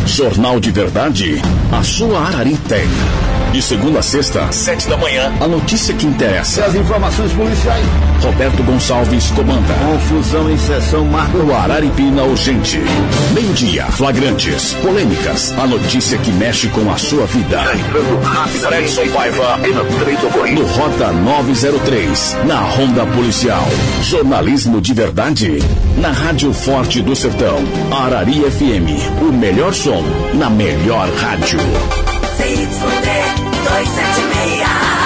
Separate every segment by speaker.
Speaker 1: Jornal de Verdade, a sua Arari tem. De segunda a sexta, 7 da manhã, a notícia que interessa.
Speaker 2: E as informações policiais.
Speaker 1: Roberto Gonçalves comanda.
Speaker 2: Confusão em sessão marca
Speaker 1: o Araripina Urgente. Meio-dia, flagrantes, polêmicas, a notícia que mexe com a sua vida. Fredson Paiva, no Rota 903, na Ronda Policial. Jornalismo de verdade, na Rádio Forte do Sertão. Arari FM, o melhor som, na melhor rádio.
Speaker 3: CYD 276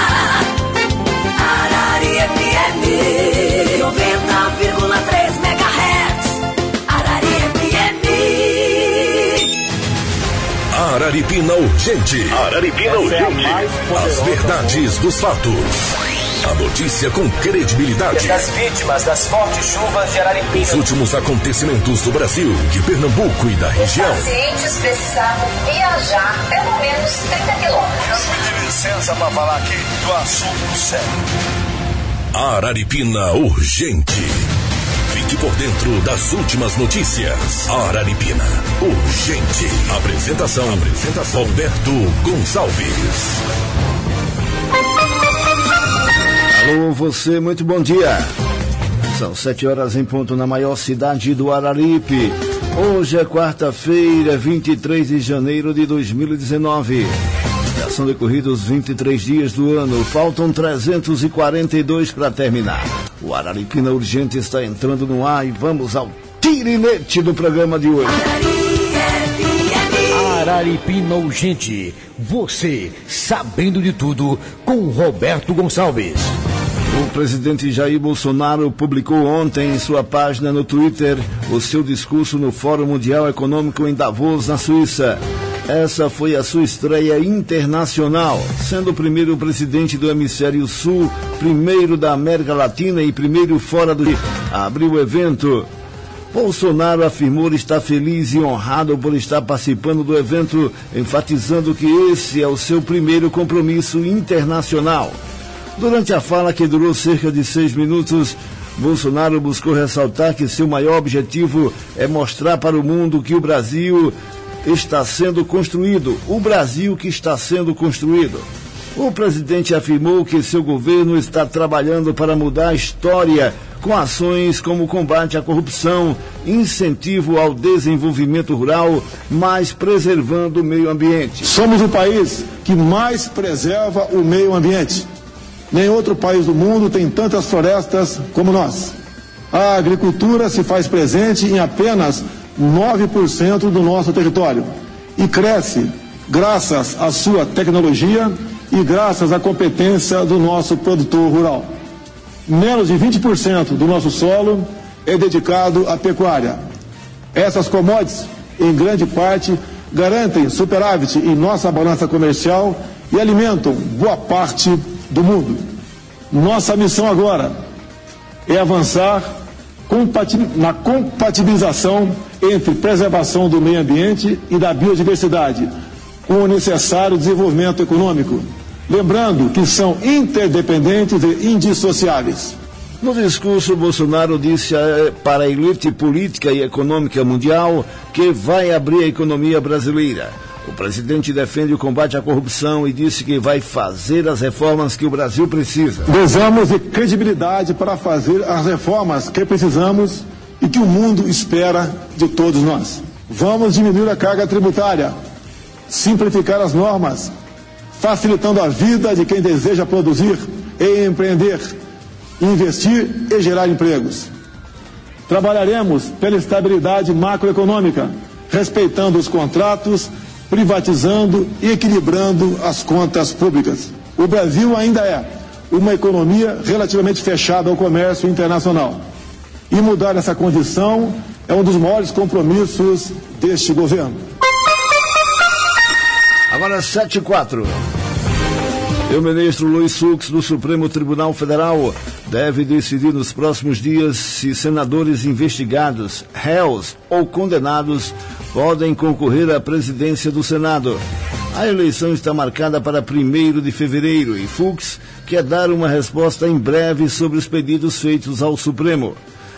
Speaker 3: Arari FM 90,3 MHz Arari FM.
Speaker 4: Araripina Urgente. Araripina Urgente. As verdades dos fatos. A notícia com credibilidade.
Speaker 5: Das vítimas das fortes chuvas de Araripina.
Speaker 4: Os últimos acontecimentos do Brasil, de Pernambuco e da região.
Speaker 6: Os pacientes precisavam viajar pelo menos 30 quilômetros.
Speaker 7: Pedir licença para falar aqui do assunto sério.
Speaker 4: Araripina Urgente. Fique por dentro das últimas notícias. Araripina Urgente. Apresentação Roberto Gonçalves.
Speaker 2: Alô, você, muito bom dia. São 7 horas em ponto na maior cidade do Araripe. Hoje é quarta-feira, 23 de janeiro de 2019. Já são decorridos 23 dias do ano, faltam 342 para terminar. O Araripina Urgente está entrando no ar e vamos ao tirinete do programa de hoje.
Speaker 8: Araripina Urgente, você sabendo de tudo com Roberto Gonçalves.
Speaker 2: O presidente Jair Bolsonaro publicou ontem em sua página no Twitter o seu discurso no Fórum Mundial Econômico em Davos, na Suíça. Essa foi a sua estreia internacional, sendo o primeiro presidente do Hemisfério Sul, primeiro da América Latina e primeiro fora do... Abriu o evento. Bolsonaro afirmou estar feliz e honrado por estar participando do evento, enfatizando que esse é o seu primeiro compromisso internacional. Durante a fala, que durou cerca de 6 minutos, Bolsonaro buscou ressaltar que seu maior objetivo é mostrar para o mundo que o Brasil está sendo construído, o Brasil que está sendo construído. O presidente afirmou que seu governo está trabalhando para mudar a história com ações como combate à corrupção, incentivo ao desenvolvimento rural, mas preservando o meio ambiente.
Speaker 9: Somos o país que mais preserva o meio ambiente. Nem outro país do mundo tem tantas florestas como nós. A agricultura se faz presente em apenas 9% do nosso território e cresce graças à sua tecnologia e graças à competência do nosso produtor rural. Menos de 20% do nosso solo é dedicado à pecuária. Essas commodities, em grande parte, garantem superávit em nossa balança comercial e alimentam boa parte do mundo. Nossa missão agora é avançar na compatibilização entre preservação do meio ambiente e da biodiversidade, com o necessário desenvolvimento econômico, lembrando que são interdependentes e indissociáveis.
Speaker 2: No discurso, Bolsonaro disse para a elite política e econômica mundial que vai abrir a economia brasileira. O presidente defende o combate à corrupção e disse que vai fazer as reformas que o Brasil precisa.
Speaker 9: Gozamos de credibilidade para fazer as reformas que precisamos e que o mundo espera de todos nós. Vamos diminuir a carga tributária, simplificar as normas, facilitando a vida de quem deseja produzir e empreender, investir e gerar empregos. Trabalharemos pela estabilidade macroeconômica, respeitando os contratos, privatizando e equilibrando as contas públicas. O Brasil ainda é uma economia relativamente fechada ao comércio internacional. E mudar essa condição é um dos maiores compromissos deste governo.
Speaker 2: Agora 7h04. O ministro Luiz Fux, do Supremo Tribunal Federal, deve decidir nos próximos dias se senadores investigados, réus ou condenados podem concorrer à presidência do Senado. A eleição está marcada para 1º de fevereiro e Fux quer dar uma resposta em breve sobre os pedidos feitos ao Supremo.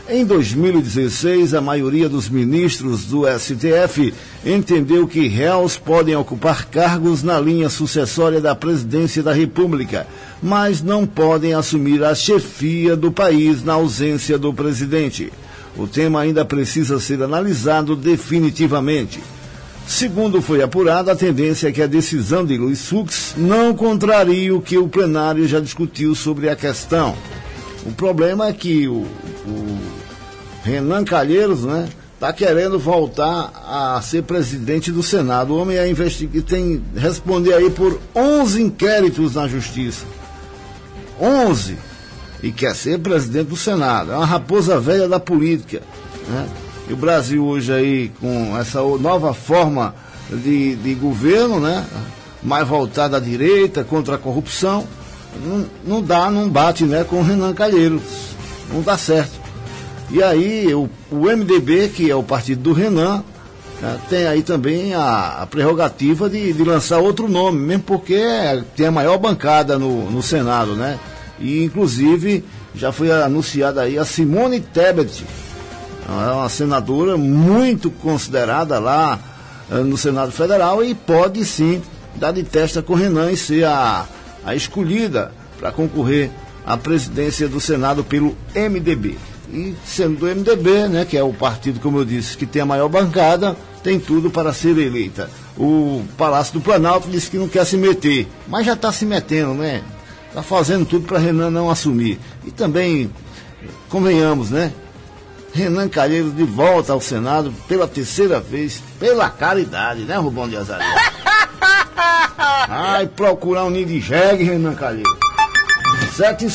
Speaker 2: Em 2016, a maioria dos ministros do STF entendeu que réus podem ocupar cargos na linha sucessória da presidência da República, mas não podem assumir a chefia do país na ausência do presidente. O tema ainda precisa ser analisado definitivamente. Segundo foi apurado, a tendência é que a decisão de Luiz Fux não contrarie o que o plenário já discutiu sobre a questão. O problema é que o Renan Calheiros, né, está querendo voltar a ser presidente do Senado. O homem tem responder aí por 11 inquéritos na Justiça. 11! E quer ser presidente do Senado. É uma raposa velha da política, né? E o Brasil hoje aí, com essa nova forma de governo, né, mais voltada à direita, contra a corrupção, não bate, né, com o Renan Calheiros. Não dá certo. E aí o MDB, que é o partido do Renan, né, tem aí também a prerrogativa de lançar outro nome, mesmo porque tem a maior bancada no Senado, né? E inclusive já foi anunciada aí a Simone Tebet, é uma senadora muito considerada lá no Senado Federal e pode sim dar de testa com o Renan e ser a escolhida para concorrer à presidência do Senado pelo MDB. E sendo do MDB, né, que é o partido, como eu disse, que tem a maior bancada, tem tudo para ser eleita. O Palácio do Planalto disse que não quer se meter, mas já está se metendo, né? Está fazendo tudo para Renan não assumir. E também, convenhamos, né? Renan Calheiros de volta ao Senado pela terceira vez, pela caridade, né, Rubão de Azaria? Ai, procurar um ninho de jegue, Renan Calheiros. 7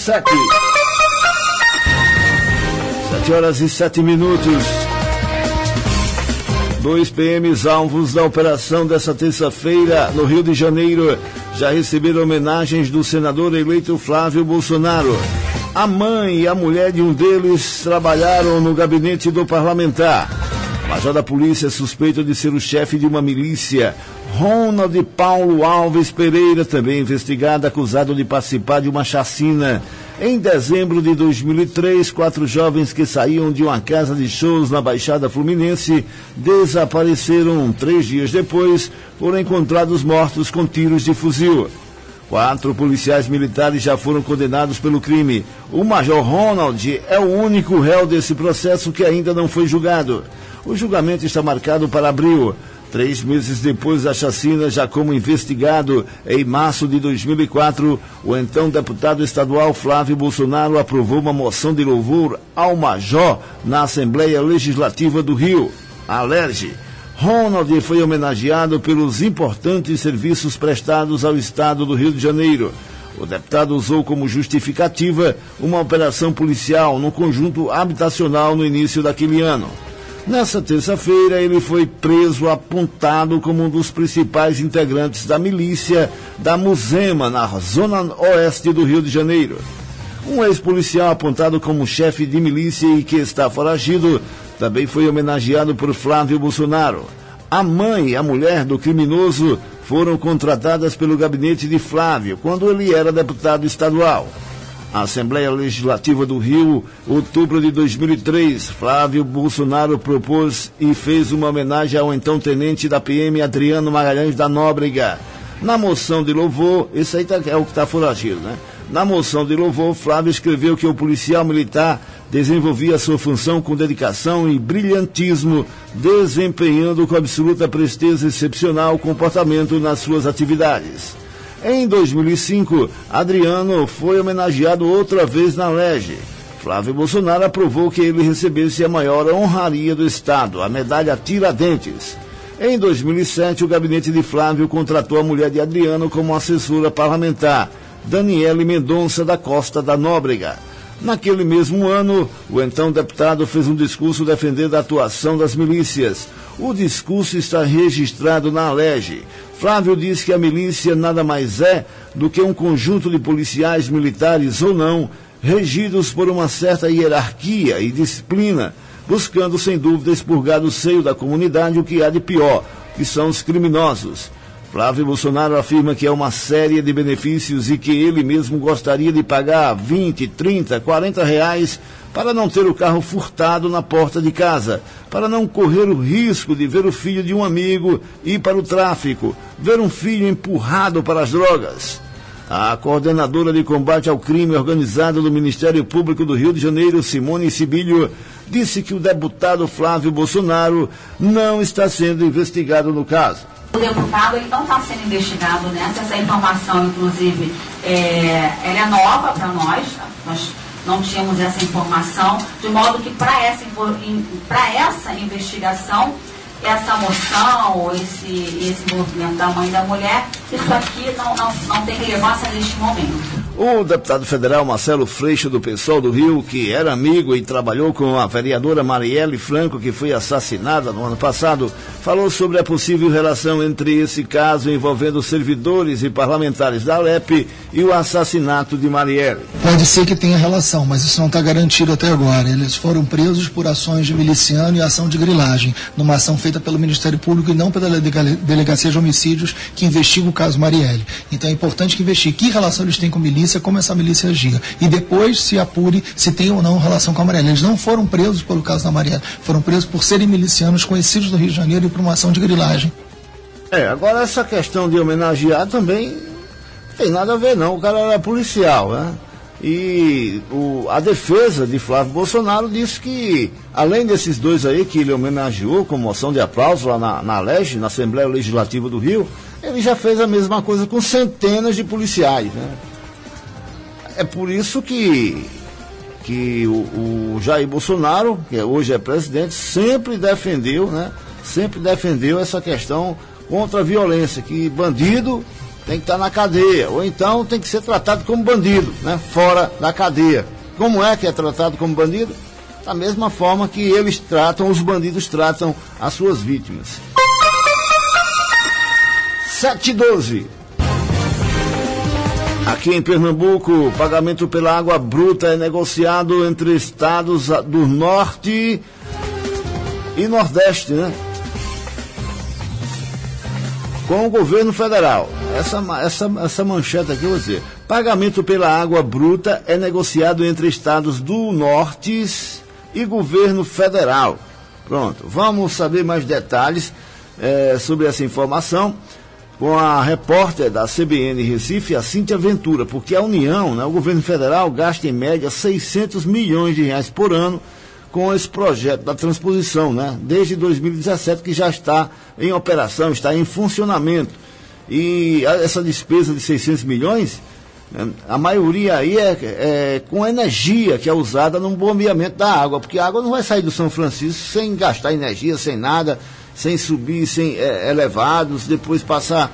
Speaker 2: horas e 7 minutos. 2 PMs alvos da operação dessa terça-feira no Rio de Janeiro já receberam homenagens do senador eleito Flávio Bolsonaro. A mãe e a mulher de um deles trabalharam no gabinete do parlamentar. O major da polícia suspeito de ser o chefe de uma milícia, Ronald Paulo Alves Pereira, também investigado, acusado de participar de uma chacina. Em dezembro de 2003, 4 jovens que saíam de uma casa de shows na Baixada Fluminense desapareceram. 3 dias depois, foram encontrados mortos com tiros de fuzil. 4 policiais militares já foram condenados pelo crime. O Major Ronald é o único réu desse processo que ainda não foi julgado. O julgamento está marcado para abril. 3 meses depois da chacina, já como investigado, em março de 2004, o então deputado estadual Flávio Bolsonaro aprovou uma moção de louvor ao Major na Assembleia Legislativa do Rio, a ALERJ. Ronald foi homenageado pelos importantes serviços prestados ao Estado do Rio de Janeiro. O deputado usou como justificativa uma operação policial no conjunto habitacional no início daquele ano. Nessa terça-feira, ele foi preso apontado como um dos principais integrantes da milícia da Muzema, na zona oeste do Rio de Janeiro. Um ex-policial apontado como chefe de milícia e que está foragido também foi homenageado por Flávio Bolsonaro. A mãe e a mulher do criminoso foram contratadas pelo gabinete de Flávio quando ele era deputado estadual. A Assembleia Legislativa do Rio, outubro de 2003, Flávio Bolsonaro propôs e fez uma homenagem ao então tenente da PM Adriano Magalhães da Nóbrega. Na moção de louvor, esse aí é o que está foragido, né? Na moção de louvor, Flávio escreveu que o policial militar desenvolvia sua função com dedicação e brilhantismo, desempenhando com absoluta presteza e excepcional comportamento nas suas atividades. Em 2005, Adriano foi homenageado outra vez na ALERJ. Flávio Bolsonaro aprovou que ele recebesse a maior honraria do Estado, a medalha Tiradentes. Em 2007, o gabinete de Flávio contratou a mulher de Adriano como assessora parlamentar, Daniele Mendonça da Costa da Nóbrega. Naquele mesmo ano, o então deputado fez um discurso defendendo a atuação das milícias. O discurso está registrado na ALERJ. Flávio diz que a milícia nada mais é do que um conjunto de policiais militares ou não, regidos por uma certa hierarquia e disciplina, buscando sem dúvida expurgar do seio da comunidade o que há de pior, que são os criminosos. Flávio Bolsonaro afirma que é uma série de benefícios e que ele mesmo gostaria de pagar 20, 30, 40 reais para não ter o carro furtado na porta de casa, para não correr o risco de ver o filho de um amigo ir para o tráfico, ver um filho empurrado para as drogas. A coordenadora de combate ao crime organizado do Ministério Público do Rio de Janeiro, Simone Sibilho, disse que o deputado Flávio Bolsonaro não está sendo investigado no caso.
Speaker 10: O deputado ele não está sendo investigado nessa, essa informação, inclusive, ela é nova para nós não tínhamos essa informação, de modo que para essa investigação, essa moção, esse envolvimento da mãe e da mulher, isso aqui não tem relevância neste momento.
Speaker 2: O deputado federal Marcelo Freixo, do PSOL do Rio, que era amigo e trabalhou com a vereadora Marielle Franco, que foi assassinada no ano passado, falou sobre a possível relação entre esse caso envolvendo servidores e parlamentares da Alep e o assassinato de Marielle.
Speaker 11: Pode ser que tenha relação, mas isso não está garantido até agora. Eles foram presos por ações de miliciano e ação de grilagem, numa ação feita pelo Ministério Público e não pela Delegacia de Homicídios, que investiga o caso Marielle. Então é importante que investigue que relação eles têm com milícia, como essa milícia agia. E depois se apure se tem ou não relação com a Marielle. Eles não foram presos pelo caso da Marielle, foram presos por serem milicianos conhecidos do Rio de Janeiro e por uma ação de grilagem.
Speaker 2: Agora essa questão de homenagear também não tem nada a ver não, o cara era policial, né? E a defesa de Flávio Bolsonaro disse que, além desses dois aí que ele homenageou com moção de aplauso lá na LEG, na Assembleia Legislativa do Rio, ele já fez a mesma coisa com centenas de policiais, né? É por isso que o Jair Bolsonaro, que hoje é presidente, sempre defendeu essa questão contra a violência, que bandido tem que estar na cadeia, ou então tem que ser tratado como bandido, né? Fora da cadeia. Como é que é tratado como bandido? Da mesma forma que os bandidos tratam as suas vítimas. 7h12. Aqui em Pernambuco, o pagamento pela água bruta é negociado entre estados do Norte e Nordeste, né? Com o governo federal. Essa manchete aqui eu vou dizer. Pagamento pela água bruta é negociado entre estados do Norte e governo federal. Pronto, vamos saber mais detalhes sobre essa informação com a repórter da CBN Recife, a Cíntia Ventura, porque a União, né, o governo federal, gasta em média 600 milhões de reais por ano com esse projeto da transposição, né, desde 2017, que já está em operação, está em funcionamento. E essa despesa de 600 milhões, a maioria aí é com energia que é usada no bombeamento da água, porque a água não vai sair do São Francisco sem gastar energia, sem nada, sem subir, sem elevados, depois passar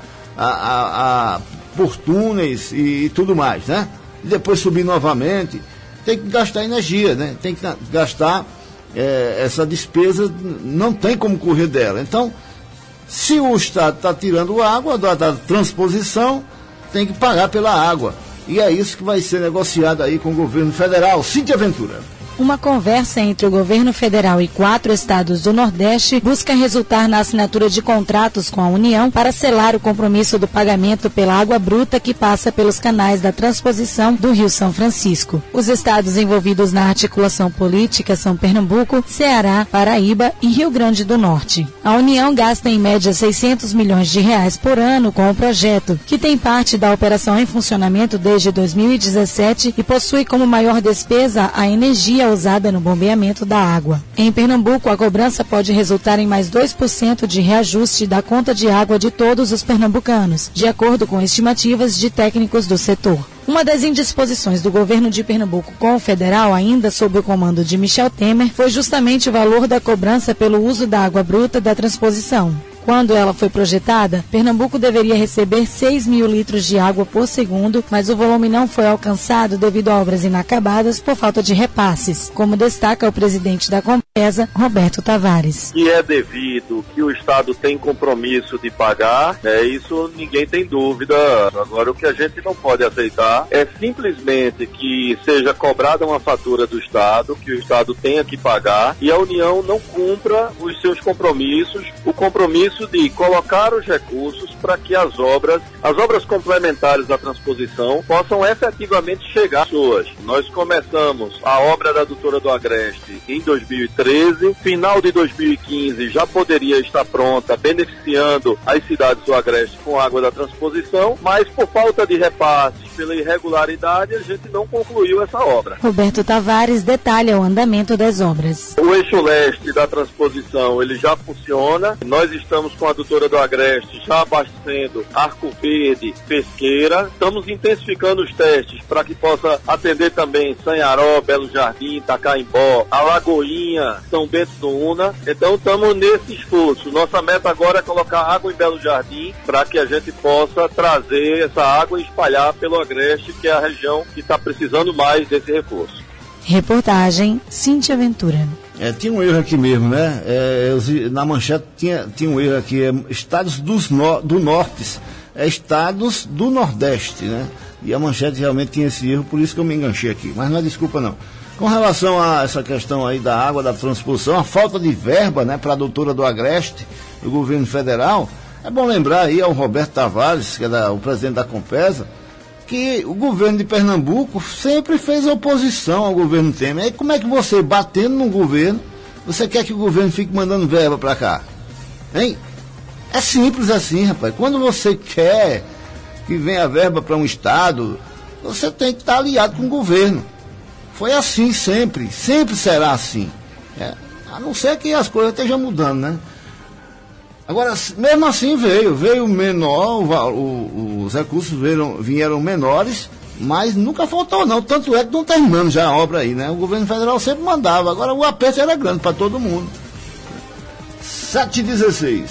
Speaker 2: por túneis e tudo mais, né? E depois subir novamente, tem que gastar energia, né? Tem que gastar essa despesa, não tem como correr dela. Então, se o Estado está tirando água da transposição, tem que pagar pela água. E é isso que vai ser negociado aí com o governo federal. Cíntia Ventura.
Speaker 12: Uma conversa entre o governo federal e 4 estados do Nordeste busca resultar na assinatura de contratos com a União para selar o compromisso do pagamento pela água bruta que passa pelos canais da transposição do Rio São Francisco. Os estados envolvidos na articulação política são Pernambuco, Ceará, Paraíba e Rio Grande do Norte. A União gasta em média 600 milhões de reais por ano com o projeto, que tem parte da operação em funcionamento desde 2017 e possui como maior despesa a energia usada no bombeamento da água. Em Pernambuco, a cobrança pode resultar em mais 2% de reajuste da conta de água de todos os pernambucanos, de acordo com estimativas de técnicos do setor. Uma das indisposições do governo de Pernambuco com o federal, ainda sob o comando de Michel Temer, foi justamente o valor da cobrança pelo uso da água bruta da transposição. Quando ela foi projetada, Pernambuco deveria receber 6 mil litros de água por segundo, mas o volume não foi alcançado devido a obras inacabadas por falta de repasses, como destaca o presidente da Compete, Compesa, Roberto Tavares.
Speaker 13: Que é devido, que o Estado tem compromisso de pagar, isso ninguém tem dúvida. Agora, o que a gente não pode aceitar é simplesmente que seja cobrada uma fatura do Estado, que o Estado tenha que pagar, e a União não cumpra os seus compromissos, o compromisso de colocar os recursos para que as obras complementares da transposição possam efetivamente chegar às pessoas. Nós começamos a obra da Adutora do Agreste em 2013, final de 2015 já poderia estar pronta, beneficiando as cidades do Agreste com água da transposição, mas por falta de repasses, pela irregularidade, a gente não concluiu essa obra.
Speaker 12: Roberto Tavares detalha o andamento das obras.
Speaker 13: O eixo leste da transposição, ele já funciona. Nós estamos com a Adutora do Agreste já abastecendo Arco Verde, Pesqueira. Estamos intensificando os testes para que possa atender também Sanharó, Belo Jardim, Itacaimbó, Alagoinha, São Bento do Una. Então estamos nesse esforço. Nossa meta agora é colocar água em Belo Jardim para que a gente possa trazer essa água e espalhar pelo Agreste, que é a região que está precisando mais desse recurso.
Speaker 12: Reportagem Cíntia Ventura.
Speaker 2: Tinha um erro aqui mesmo, né? Na manchete tinha um erro aqui, estados do norte, estados do nordeste, né? E a manchete realmente tinha esse erro, por isso que eu me enganchei aqui, mas não é desculpa não. Com relação a essa questão aí da água, da transposição, a falta de verba, né, para a Adutora do Agreste, do governo federal, é bom lembrar aí ao Roberto Tavares, que é o presidente da Compesa, que o governo de Pernambuco sempre fez oposição ao governo Temer. Aí como é que você, batendo no governo, você quer que o governo fique mandando verba para cá? Hein? É simples assim, rapaz. Quando você quer que venha verba para um estado, você tem que estar aliado com o governo. Foi assim sempre será assim. A não ser que as coisas estejam mudando, né? Agora, mesmo assim veio menor, os recursos vieram menores, mas nunca faltou não, tanto é que não terminando já a obra aí, né? O governo federal sempre mandava, agora o aperto era grande para todo mundo. 7h16.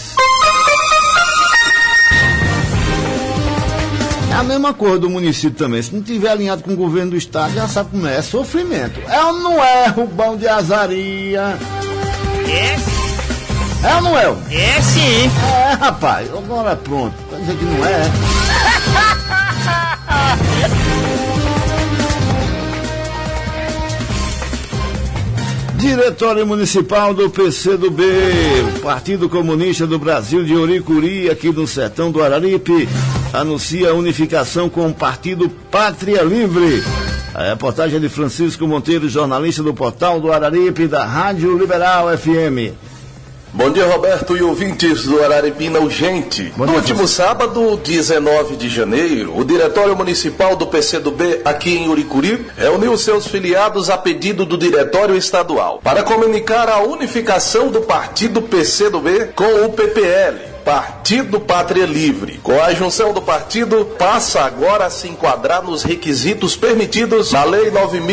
Speaker 2: É a mesma coisa do município também, se não tiver alinhado com o governo do estado, já sabe como é sofrimento. É ou não é, Rubão de Azaria? É ou não é?
Speaker 14: É sim.
Speaker 2: É, rapaz, agora pronto. Pra dizer que não é. Diretório Municipal do PCdoB, o Partido Comunista do Brasil de Uricuri, aqui no sertão do Araripe, anuncia a unificação com o Partido Pátria Livre. A reportagem é de Francisco Monteiro, jornalista do Portal do Araripe, da Rádio Liberal FM.
Speaker 15: Bom dia, Roberto e ouvintes do Araripina Urgente. No último sábado, 19 de janeiro, o Diretório Municipal do PCdoB aqui em Uricuri reuniu seus filiados a pedido do Diretório Estadual para comunicar a unificação do partido PCdoB com o PPL, Partido Pátria Livre. Com a junção do partido, passa agora a se enquadrar nos requisitos permitidos na Lei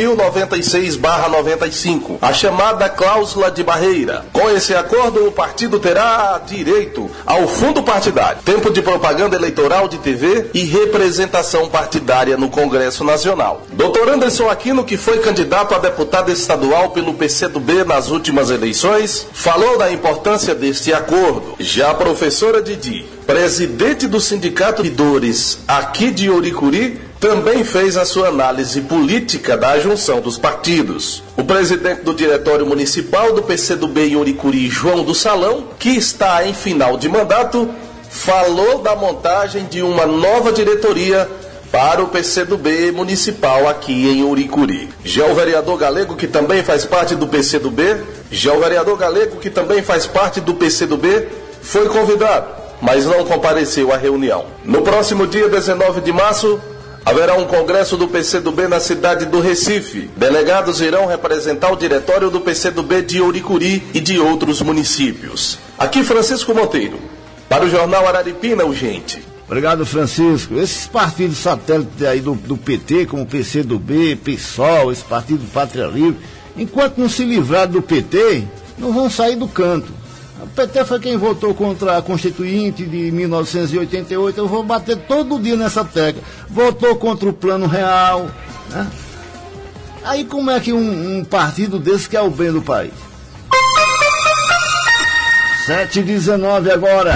Speaker 15: 9.096/95, a chamada cláusula de barreira. Com esse acordo, o partido terá direito ao fundo partidário, tempo de propaganda eleitoral de TV e representação partidária no Congresso Nacional. Dr. Anderson Aquino, que foi candidato a deputado estadual pelo PCdoB nas últimas eleições, falou da importância deste acordo. Já a professora Didi, presidente do Sindicato de Dores aqui de Uricuri, também fez a sua análise política da junção dos partidos. O presidente do Diretório Municipal do PCdoB em Uricuri, João do Salão, que está em final de mandato, falou da montagem de uma nova diretoria para o PCdoB municipal aqui em Uricuri. Já o vereador Galego, que também faz parte do PCdoB, foi convidado, mas não compareceu à reunião. No próximo dia 19 de março, haverá um congresso do PCdoB na cidade do Recife. Delegados irão representar o diretório do PCdoB de Uricuri e de outros municípios. Aqui Francisco Monteiro, para o Jornal Araripina Urgente.
Speaker 2: Obrigado, Francisco. Esses partidos satélites aí do PT, como PCdoB, PSOL, esse partido Pátria Livre, enquanto não se livrar do PT, não vão sair do canto. O PT foi quem votou contra a Constituinte de 1988, eu vou bater todo dia nessa tecla. Votou contra o Plano Real, né? Aí como é que um partido desse quer o bem do país? 7h19 agora.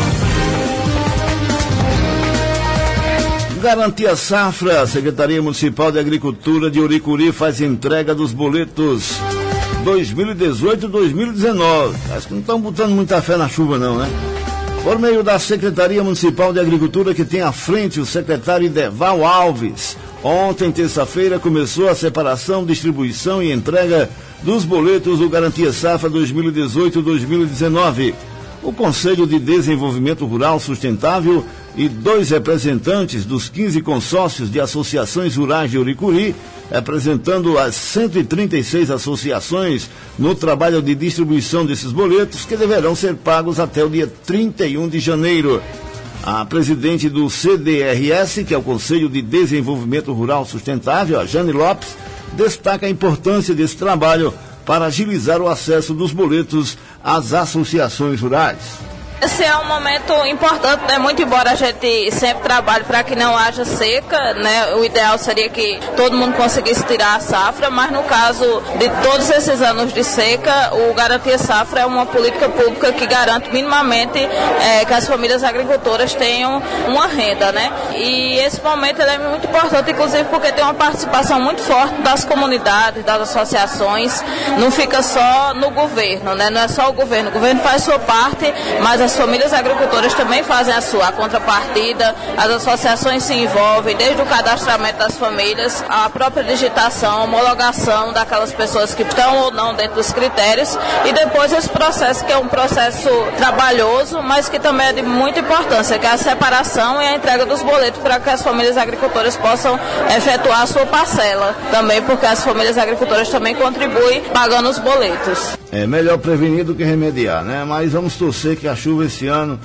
Speaker 2: Garantia Safra, a Secretaria Municipal de Agricultura de Uricuri faz entrega dos boletos 2018 e 2019. Acho que não estão botando muita fé na chuva não, né? Por meio da Secretaria Municipal de Agricultura, que tem à frente o secretário Ideval Alves, ontem, terça-feira, começou a separação, distribuição e entrega dos boletos do Garantia Safra 2018 e 2019. O Conselho de Desenvolvimento Rural Sustentável e 2 representantes dos 15 consórcios de associações rurais de Uricuri, representando as 136 associações no trabalho de distribuição desses boletos, que deverão ser pagos até o dia 31 de janeiro. A presidente do CDRS, que é o Conselho de Desenvolvimento Rural Sustentável, a Jane Lopes, destaca a importância desse trabalho para agilizar o acesso dos boletos às associações rurais.
Speaker 14: Esse é um momento importante, né? Muito embora a gente sempre trabalhe para que não haja seca, né? O ideal seria que todo mundo conseguisse tirar a safra, mas no caso de todos esses anos de seca, o Garantia Safra é uma política pública que garante minimamente que as famílias agricultoras tenham uma renda, né? E esse momento é muito importante, inclusive porque tem uma participação muito forte das comunidades, das associações, não fica só no governo, né? Não é só o governo faz sua parte, mas as famílias agricultoras também fazem a contrapartida, as associações se envolvem, desde o cadastramento das famílias, a própria digitação, a homologação daquelas pessoas que estão ou não dentro dos critérios, e depois esse processo que é um processo trabalhoso, mas que também é de muita importância, que é a separação e a entrega dos boletos para que as famílias agricultoras possam efetuar a sua parcela, também porque as famílias agricultoras também contribuem pagando os boletos.
Speaker 2: É melhor prevenir do que remediar, né? Mas vamos torcer que a chuva esse ano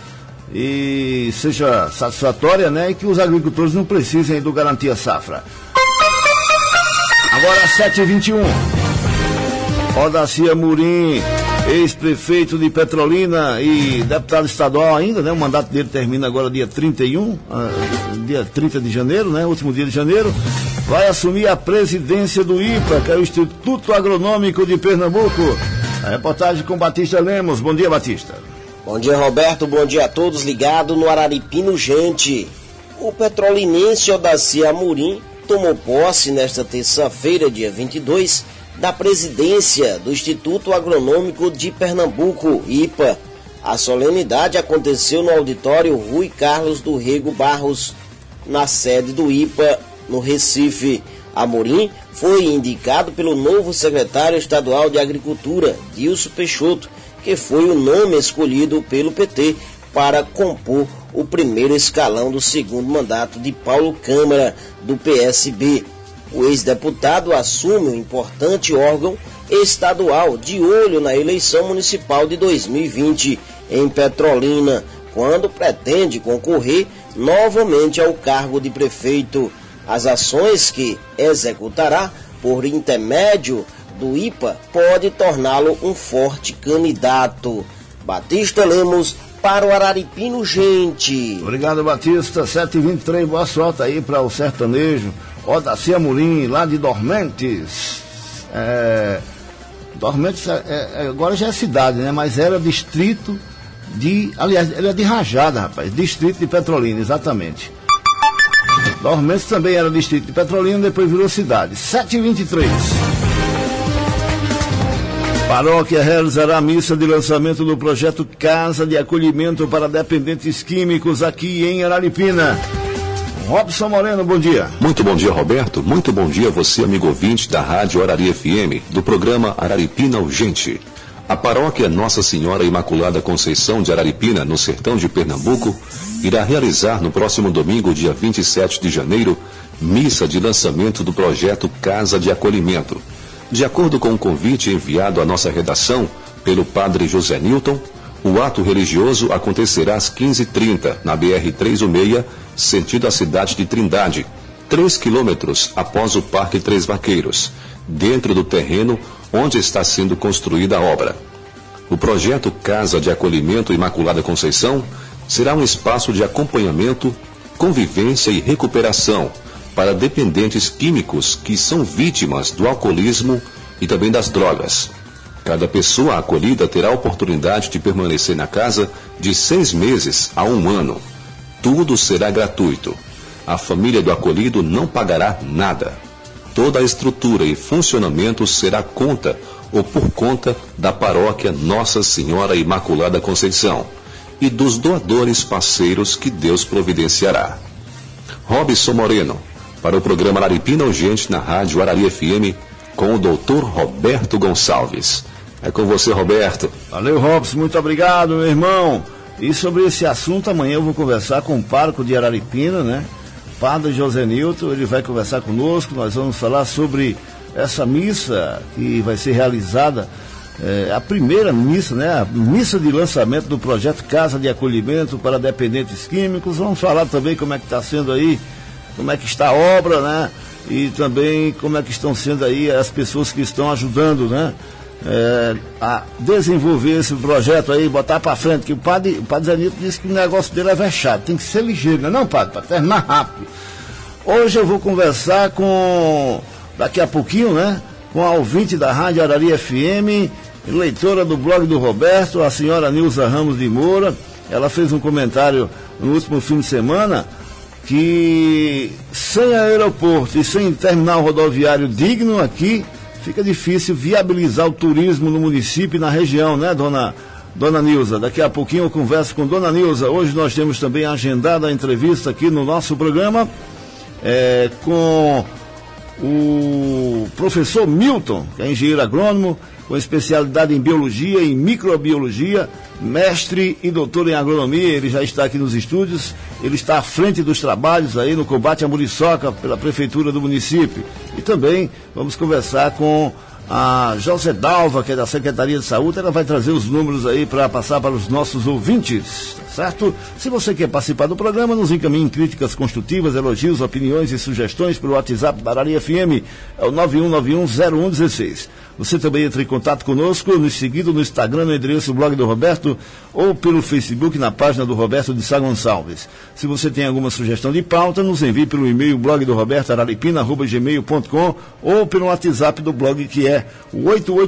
Speaker 2: e seja satisfatória, né? E que os agricultores não precisem do Garantia Safra. Agora 7h21. Odaci Amorim, ex-prefeito de Petrolina e deputado estadual ainda, né? O mandato dele termina agora dia 30 de janeiro, né? Último dia de janeiro. Vai assumir a presidência do IPA, que é o Instituto Agronômico de Pernambuco. A reportagem com Batista Lemos. Bom dia, Batista.
Speaker 16: Bom dia, Roberto. Bom dia a todos ligados no Araripina Urgente. O petrolinense Odaci Amorim tomou posse nesta terça-feira, dia 22, da presidência do Instituto Agronômico de Pernambuco, IPA. A solenidade aconteceu no auditório Rui Carlos do Rego Barros, na sede do IPA, no Recife. Amorim foi indicado pelo novo secretário estadual de Agricultura, Dilson Peixoto, que foi o nome escolhido pelo PT para compor o primeiro escalão do segundo mandato de Paulo Câmara, do PSB. O ex-deputado assume um importante órgão estadual de olho na eleição municipal de 2020 em Petrolina, quando pretende concorrer novamente ao cargo de prefeito. As ações que executará por intermédio do IPA pode torná-lo um forte candidato. Batista Lemos para o Araripina Urgente.
Speaker 2: Obrigado, Batista. 7h23, boa sorte aí para o sertanejo Odaci Amorim, lá de Dormentes. Dormentes agora já é cidade, né? Mas era distrito de... Aliás, ele é de Rajada, rapaz. Distrito de Petrolina, exatamente. Dormentes também era distrito de Petrolina, depois virou cidade. 7h23. Paróquia realizará a missa de lançamento do projeto Casa de Acolhimento para Dependentes Químicos aqui em Araripina. Robson Moreno, bom dia.
Speaker 17: Muito bom dia, Roberto. Muito bom dia a você, amigo ouvinte da Rádio Arari FM, do programa Araripina Urgente. A paróquia Nossa Senhora Imaculada Conceição de Araripina, no sertão de Pernambuco, irá realizar no próximo domingo, dia 27 de janeiro, missa de lançamento do projeto Casa de Acolhimento. De acordo com o convite enviado à nossa redação pelo padre José Nilton, o ato religioso acontecerá às 15h30, na BR-316, sentido a cidade de Trindade, 3 quilômetros após o Parque Três Vaqueiros, dentro do terreno onde está sendo construída a obra. O projeto Casa de Acolhimento Imaculada Conceição será um espaço de acompanhamento, convivência e recuperação para dependentes químicos que são vítimas do alcoolismo e também das drogas. Cada pessoa acolhida terá a oportunidade de permanecer na casa de 6 meses a 1 ano. Tudo será gratuito. A família do acolhido não pagará nada. Toda a estrutura e funcionamento será conta ou por conta da paróquia Nossa Senhora Imaculada Conceição e dos doadores parceiros que Deus providenciará. Robson Moreno, para o programa Araripina Urgente na Rádio Arari FM, com o Dr. Roberto Gonçalves. É com você, Roberto.
Speaker 2: Valeu, Robson, muito obrigado, meu irmão. E sobre esse assunto, amanhã eu vou conversar com o pároco de Araripina, né? Padre José Nilton, ele vai conversar conosco, nós vamos falar sobre essa missa que vai ser realizada, a primeira missa, né? A missa de lançamento do projeto Casa de Acolhimento para Dependentes Químicos. Vamos falar também como é que está sendo aí, como é que está a obra, né? E também como é que estão sendo aí as pessoas que estão ajudando, né? A desenvolver esse projeto aí, botar para frente, que o padre Zé Nilton disse que o negócio dele é vexado, tem que ser ligeiro, não é não, padre, para terminar rápido. Hoje eu vou conversar daqui a pouquinho, né, com a ouvinte da Rádio Arari FM, leitora do blog do Roberto, a senhora Nilza Ramos de Moura. Ela fez um comentário no último fim de semana que sem aeroporto e sem terminal rodoviário digno aqui, fica difícil viabilizar o turismo no município e na região, né, dona Nilza? Daqui a pouquinho eu converso com dona Nilza. Hoje nós temos também agendada a entrevista aqui no nosso programa com o professor Milton, que é engenheiro agrônomo, com especialidade em biologia e microbiologia, mestre e doutor em agronomia. Ele já está aqui nos estúdios, ele está à frente dos trabalhos aí no combate à muriçoca pela prefeitura do município. E também vamos conversar com a José Dalva, que é da Secretaria de Saúde. Ela vai trazer os números aí para passar para os nossos ouvintes, tá certo? Se você quer participar do programa, nos encaminhe críticas construtivas, elogios, opiniões e sugestões pelo WhatsApp da Arari FM, é o 91910116. Você também entra em contato conosco, nos seguindo no Instagram, no endereço blog do Roberto, ou pelo Facebook, na página do Roberto de Sá Gonçalves. Se você tem alguma sugestão de pauta, nos envie pelo e-mail blogdoroberto@araripina.com ou pelo WhatsApp do blog, que é o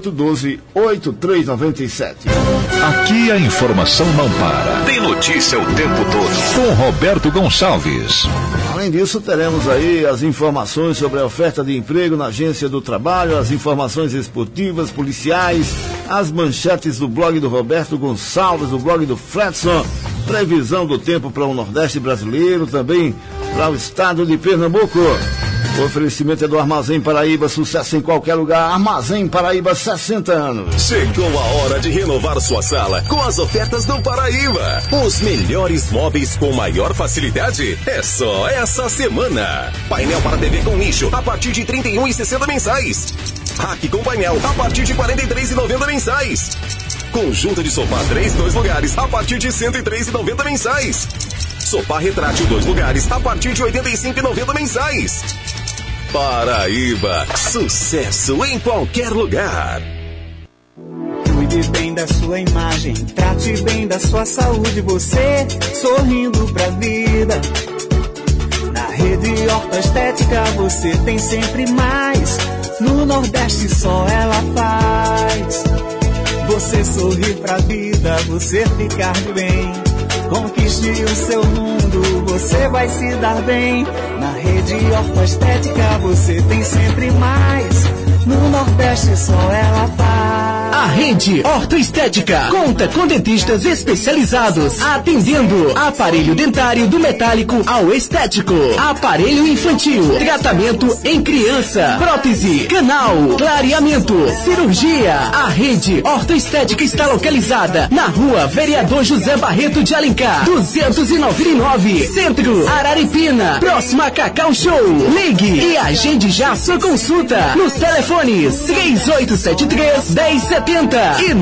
Speaker 2: 8812-8397.
Speaker 1: Aqui a informação não para. Tem notícia o tempo todo. Com Roberto Gonçalves.
Speaker 2: Além disso, teremos aí as informações sobre a oferta de emprego na Agência do Trabalho, as informações esportivas, policiais, as manchetes do blog do Roberto Gonçalves, do blog do Fredson, previsão do tempo para o Nordeste brasileiro, também para o estado de Pernambuco. O oferecimento é do Armazém Paraíba, sucesso em qualquer lugar. Armazém Paraíba, 60 anos.
Speaker 4: Chegou a hora de renovar sua sala com as ofertas do Paraíba. Os melhores móveis com maior facilidade é só essa semana. Painel para TV com nicho a partir de R$ 31,60 mensais. Rack com painel a partir de R$ 43,90 mensais. Conjunto de sofá 3 2 lugares a partir de R$ 103,90 mensais. Sofá retrátil 2 lugares a partir de R$ 85,90 mensais. Paraíba, sucesso em qualquer lugar.
Speaker 18: Cuide bem da sua imagem, trate bem da sua saúde, você sorrindo pra vida. Na Rede Horta Estética você tem sempre mais, no Nordeste só ela faz. Você sorrir pra vida, você ficar de bem. Conquiste o seu mundo, você vai se dar bem. Na Rede Horta Estética você tem sempre mais, no Nordeste só ela faz.
Speaker 19: A Rede Horta Estética conta com dentistas especializados, atendendo aparelho dentário do metálico ao estético, aparelho infantil, tratamento em criança, prótese, canal, clareamento, cirurgia. A Rede Horta Estética está localizada na Rua Vereador José Barreto de Alencar, 299, Centro, Araripina, próxima a Cacau Show. Ligue e agende já sua consulta nos telefones 3873-1070 e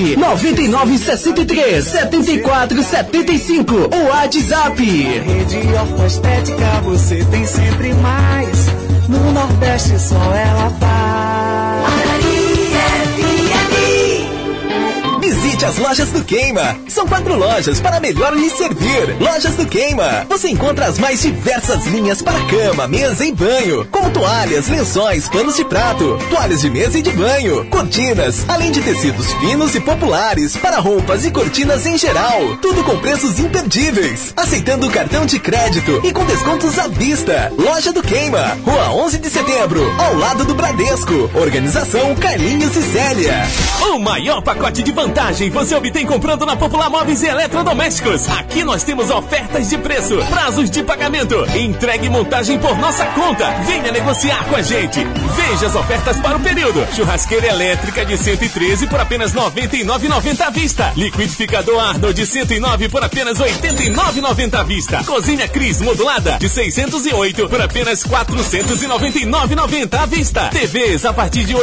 Speaker 19: 99963-7475. O WhatsApp.
Speaker 18: Rede Horta Estética você tem sempre mais, no Nordeste só ela faz.
Speaker 19: Visite
Speaker 20: Visite as lojas do Queima. São 4 lojas para melhor lhe servir. Lojas do Queima. Você encontra as mais diversas linhas para cama, mesa e banho, como toalhas, lençóis, panos de prato, toalhas de mesa e de banho, cortinas, além de tecidos finos e populares para roupas e cortinas em geral. Tudo com preços imperdíveis. Aceitando cartão de crédito e com descontos à vista. Loja do Queima, Rua 11 de Setembro, ao lado do Bradesco. Organização Carlinhos e Célia.
Speaker 21: O maior pacote de vantagem você obtém comprando na Popular Móveis e Eletrodomésticos. Aqui nós temos ofertas de preço, prazos de pagamento, entrega e montagem por nossa conta. Venha negociar com a gente. Veja as ofertas para o período. Churrasqueira elétrica de 113 por apenas R$ 99,90 à vista. Liquidificador Arnold de 109 por apenas R$ 89,90 à vista. Cozinha Cris modulada de 608 por apenas R$ 499,90 à vista. TVs a partir de R$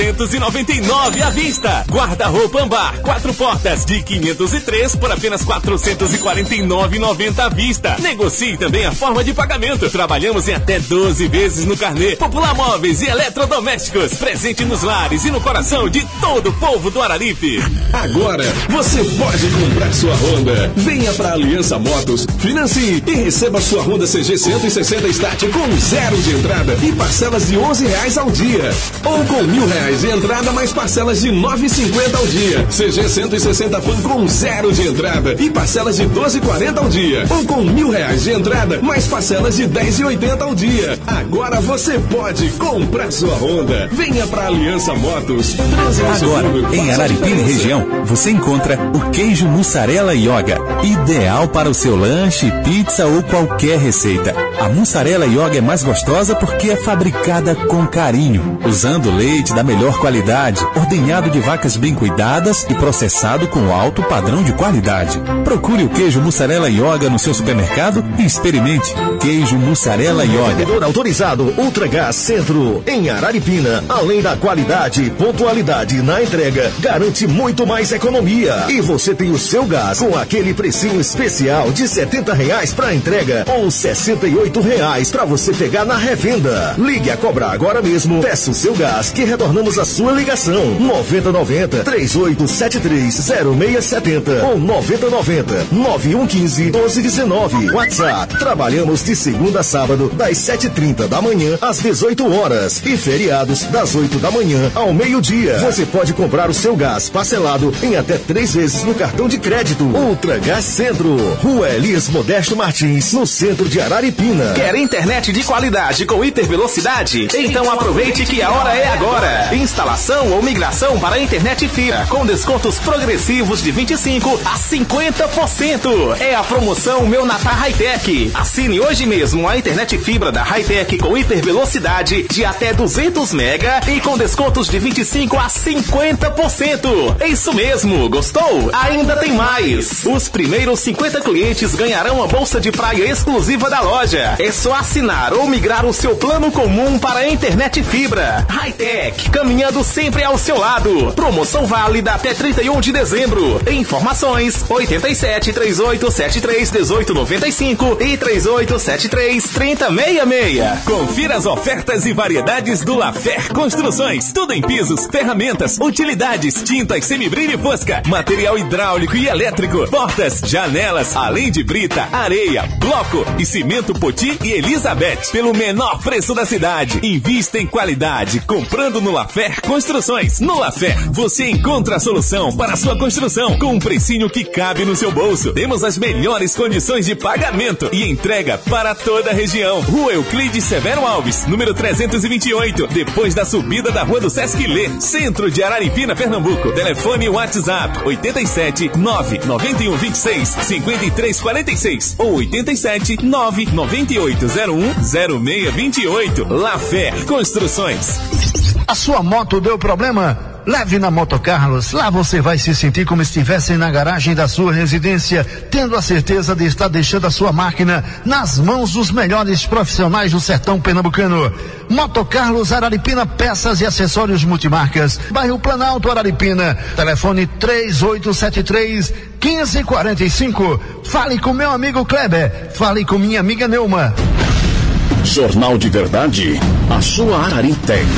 Speaker 21: 899 à vista. Guarda-roupa Ambar 4 portas de 503 por apenas R$ 449,90 à vista. Negocie também a forma de pagamento. Trabalhamos em até 12 vezes no carnê. Popular Móveis e Eletrodomésticos, presente nos lares e no coração de todo o povo do Araripe.
Speaker 22: Agora você pode comprar sua Honda. Venha para Aliança Motos, financie e receba sua Honda CG 160 Start com 0 de entrada e parcelas de R$ 11,00 ao dia. Ou com R$ 1.000 de entrada mais parcelas de R$ 9,50 ao dia. CG 160 Pan com 0 de entrada e parcelas de R$ 12,40 ao dia. Ou com R$ 1.000 de entrada mais parcelas de R$ 10,80 ao dia. Agora você pode comprar sua Honda. Venha para Aliança Motos.
Speaker 23: Agora, em Araripina e região, você encontra o queijo mussarela Yoga, ideal para o seu lanche, pizza ou qualquer receita. A mussarela Yoga é mais gostosa porque é fabricada com carinho, usando leite da melhor qualidade, ordenhado de vacas bem cuidadas e processado com alto padrão de qualidade. Procure o queijo mussarela Yoga no seu supermercado e experimente. Queijo mussarela Yoga.
Speaker 24: Vendedor autorizado Ultragás Centro, em Araripina. Além da qualidade e pontualidade na entrega, garante muito mais economia. E você tem o seu gás com aquele precinho especial de R$ 70,00 para entrega ou R$ 68,00 para você pegar na revenda. Ligue a cobrar agora mesmo. Peça o seu gás que retornamos a sua ligação. 9090-3873-0670 ou 9090-9115-1219. WhatsApp. Trabalhamos de segunda a sábado das 7h30 da manhã às 18 horas e feriados das 8 da manhã ao meio-dia. Você pode comprar o seu gás parcelado em até 3 vezes no cartão de crédito. Ultragás Centro, Rua Elias Modesto Martins, no centro de Araripina.
Speaker 20: Quer internet de qualidade com hipervelocidade? Então aproveite que a hora é agora. Instalação ou migração para a internet fibra com descontos progressivos de 25% a 50%. É a promoção Meu Natal Hightech. Assine hoje mesmo a internet fibra da Hightech com hipervelocidade de até 200 mega e com descontos de 25% a 50%. É isso mesmo, gostou? Ainda tem mais. Os primeiros 50 clientes ganharão a bolsa de praia exclusiva da loja. É só assinar ou migrar o seu plano comum para a internet fibra. Hightech, caminhando sempre ao seu lado. Promoção válida até 31 de dezembro. Informações 87 3873 1895 e 3873 3066.
Speaker 21: Confira as ofertas e variedades do Lafer Construções. Tudo em pisos, ferramentas, utilidades, tintas, semibrilho e fosca, material hidráulico e elétrico, portas, janelas, além de brita, areia, bloco e cimento Poti e Elizabeth. Pelo menor preço da cidade. Invista em qualidade, comprando no Lafer Construções. No Lafer, você encontra a solução para a sua construção com um precinho que cabe no seu bolso. Temos as melhores condições de pagamento e entrega para toda a região. Rua Euclides Severo Alves, número 328, depois da subida da Rua do Sesc Lê, centro de Araripina, Pernambuco. Telefone WhatsApp 87 991 26 53 46 ou 87 998 01 0628. Lafer Construções.
Speaker 25: A sua moto deu problema? Leve na Moto Carlos. Lá você vai se sentir como se estivesse na garagem da sua residência, tendo a certeza de estar deixando a sua máquina nas mãos dos melhores profissionais do sertão pernambucano. Moto Carlos Araripina, peças e acessórios multimarcas. Bairro Planalto, Araripina. Telefone 3873-1545. Fale com meu amigo Kleber. Fale com minha amiga Neuma.
Speaker 1: Jornal de Verdade, a sua Arari tem.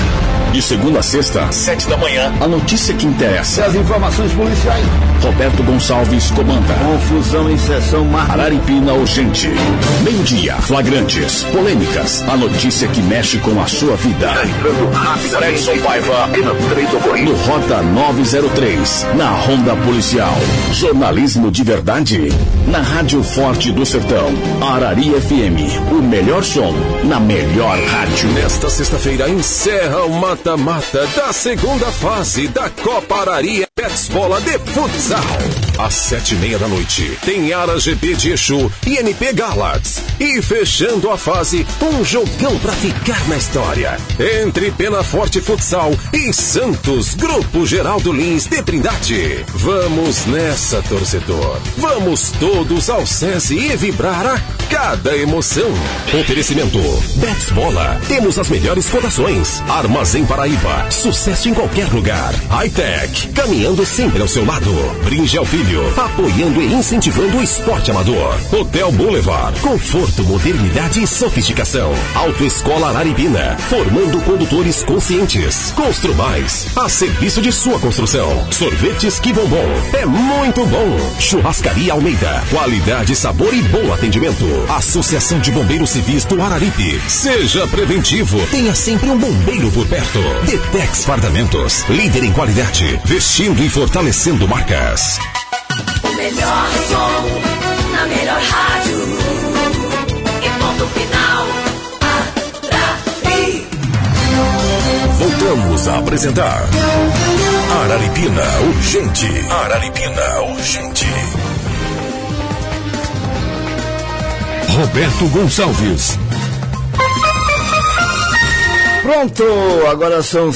Speaker 1: De segunda a sexta, às 7 da manhã, a notícia que interessa.
Speaker 2: As informações policiais.
Speaker 1: Roberto Gonçalves comanda.
Speaker 2: Confusão em sessão
Speaker 1: Araripina Urgente. Meio-dia, flagrantes, polêmicas, a notícia que mexe com a sua vida. Fredson Paiva e no 3 no Rota 903, na Ronda Policial. Jornalismo de verdade, na Rádio Forte do Sertão. Arari FM, o melhor som, na melhor rádio.
Speaker 22: Nesta sexta-feira encerra o mata-mata da segunda fase da Copa Arari Petsbola de Futsal. Às 7:30 da noite, tem Ara GP de Exu e NP Galax. E fechando a fase, um jogão pra ficar na história. Entre Penaforte Futsal e Santos, Grupo Geraldo Lins de Trindade. Vamos nessa, torcedor. Vamos todos ao SESI e vibrar a cada emoção. Oferecimento Petsbola. Temos as melhores cotações. Armazém Paraíba. Sucesso em qualquer lugar. Hightech. Caminhando sempre ao seu lado. Bringel Filho. Apoiando e incentivando o esporte amador. Hotel Boulevard. Conforto, modernidade e sofisticação. Autoescola Araripina. Formando condutores conscientes. Constru Mais. A serviço de sua construção. Sorvetes Que Bombom. É muito bom. Churrascaria Almeida. Qualidade, sabor e bom atendimento. Associação de Bombeiros Civis do Araripe. Seja preventivo. Tenha sempre um bombeiro por perto. Detex Fardamentos. Líder em qualidade. Vestindo e fortalecendo marcas.
Speaker 3: O melhor som, na melhor rádio, e ponto final, Arari.
Speaker 22: Voltamos a apresentar Araripina Urgente. Araripina Urgente. Roberto Gonçalves.
Speaker 2: Pronto, agora são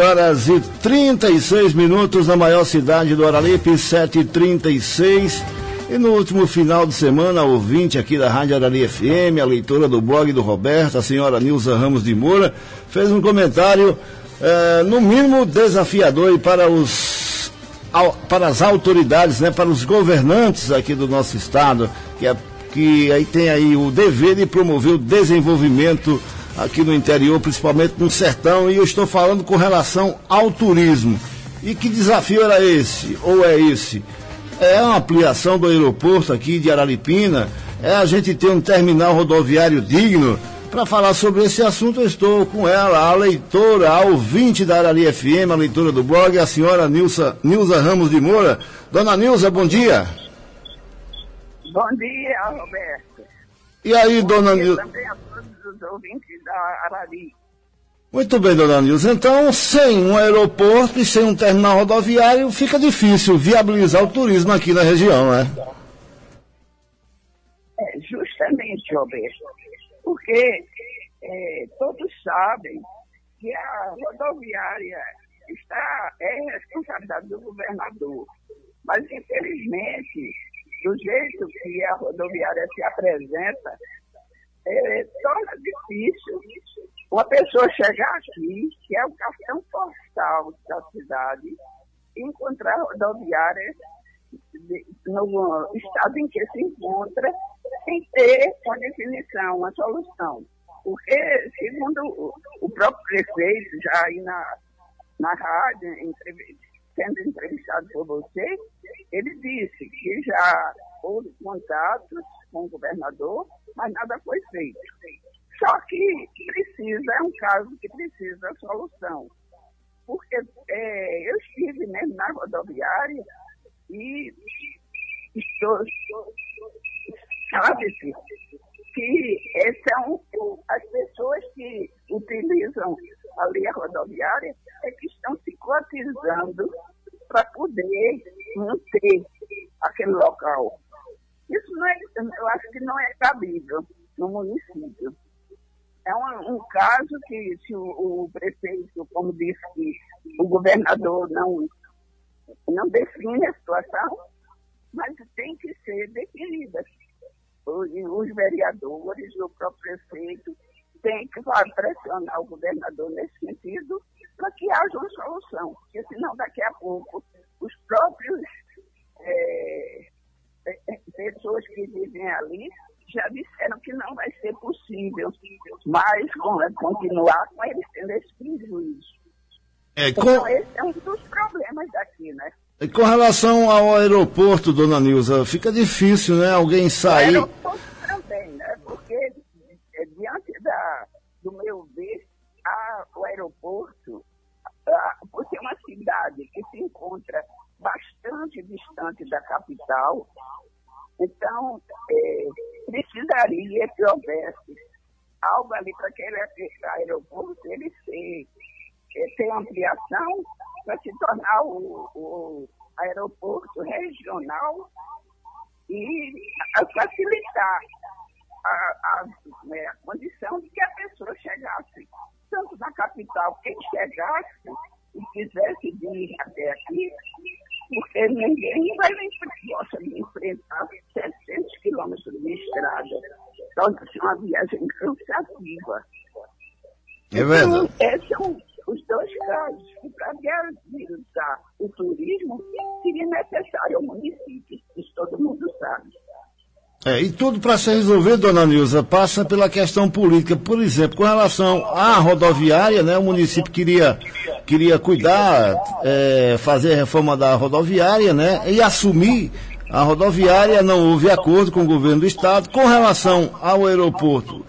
Speaker 2: 7h36 na maior cidade do Araripe, 7h36. E no último final de semana, a ouvinte aqui da Rádio Arari FM, a leitora do blog do Roberto, a senhora Nilza Ramos de Moura, fez um comentário, no mínimo desafiador para as autoridades, né, para os governantes aqui do nosso estado, que aí tem aí o dever de promover o desenvolvimento aqui no interior, principalmente no sertão, e eu estou falando com relação ao turismo. E que desafio era esse, ou é esse? É a ampliação do aeroporto aqui de Araripina, é a gente ter um terminal rodoviário digno. Para falar sobre esse assunto, eu estou com ela, a leitora, a ouvinte da Arari FM, a leitora do blog, a senhora Nilza Ramos de Moura. Dona Nilza, bom dia.
Speaker 5: Bom dia, Roberto.
Speaker 2: E aí, dona Nilza?
Speaker 5: Os ouvintes da Arari.
Speaker 2: Muito bem, dona Nilza. Então, sem um aeroporto e sem um terminal rodoviário, fica difícil viabilizar o turismo aqui na região, né?
Speaker 5: Justamente, Roberto. Porque todos sabem que a rodoviária é responsabilidade do governador. Mas, infelizmente, do jeito que a rodoviária se apresenta, torna difícil uma pessoa chegar aqui, que é o cartão postal da cidade, e encontrar a rodoviária no estado em que se encontra, sem ter uma definição, uma solução. Porque, segundo o próprio prefeito, já aí na rádio, sendo entrevistado por você, ele disse que já houve contatos com o governador, mas nada foi feito. Só que é um caso que precisa de solução. Porque eu estive mesmo na rodoviária e sabe-se que são as pessoas que utilizam ali a rodoviária que estão se cotizando para poder manter aquele local. Isso eu acho que não é cabível no município. É um caso que, se o prefeito, como disse, que o governador não define a situação, mas tem que ser definida. Os vereadores, o próprio prefeito, têm que pressionar o governador nesse sentido para que haja uma solução. Porque senão, daqui a pouco, os próprios pessoas que vivem ali já disseram que não vai ser possível mais continuar com eles tendo esse prejuízo. Então, esse é um dos problemas daqui, né?
Speaker 2: E com relação ao aeroporto, dona Nilza, fica difícil, né? Alguém sair...
Speaker 5: O aeroporto também, né? Porque, diante do meu ver, o aeroporto, por ser uma cidade que se encontra bastante distante da capital, então, precisaria que houvesse algo ali para aquele aeroporto ele ter ampliação para se tornar o aeroporto regional e facilitar a condição de que a pessoa chegasse tanto na capital, quem chegasse e quisesse vir até aqui, porque ninguém gosta de enfrentar 700 quilômetros de estrada. Torna-se uma viagem cansativa.
Speaker 2: É verdade.
Speaker 5: Então, esses são os dois casos. E para viabilizar o turismo, seria necessário ao município, isso todo mundo sabe.
Speaker 2: E tudo para ser resolvido, dona Nilza, passa pela questão política. Por exemplo, com relação à rodoviária, né, o município queria cuidar, fazer a reforma da rodoviária, né, e assumir a rodoviária. Não houve acordo com o governo do estado. Com relação ao aeroporto,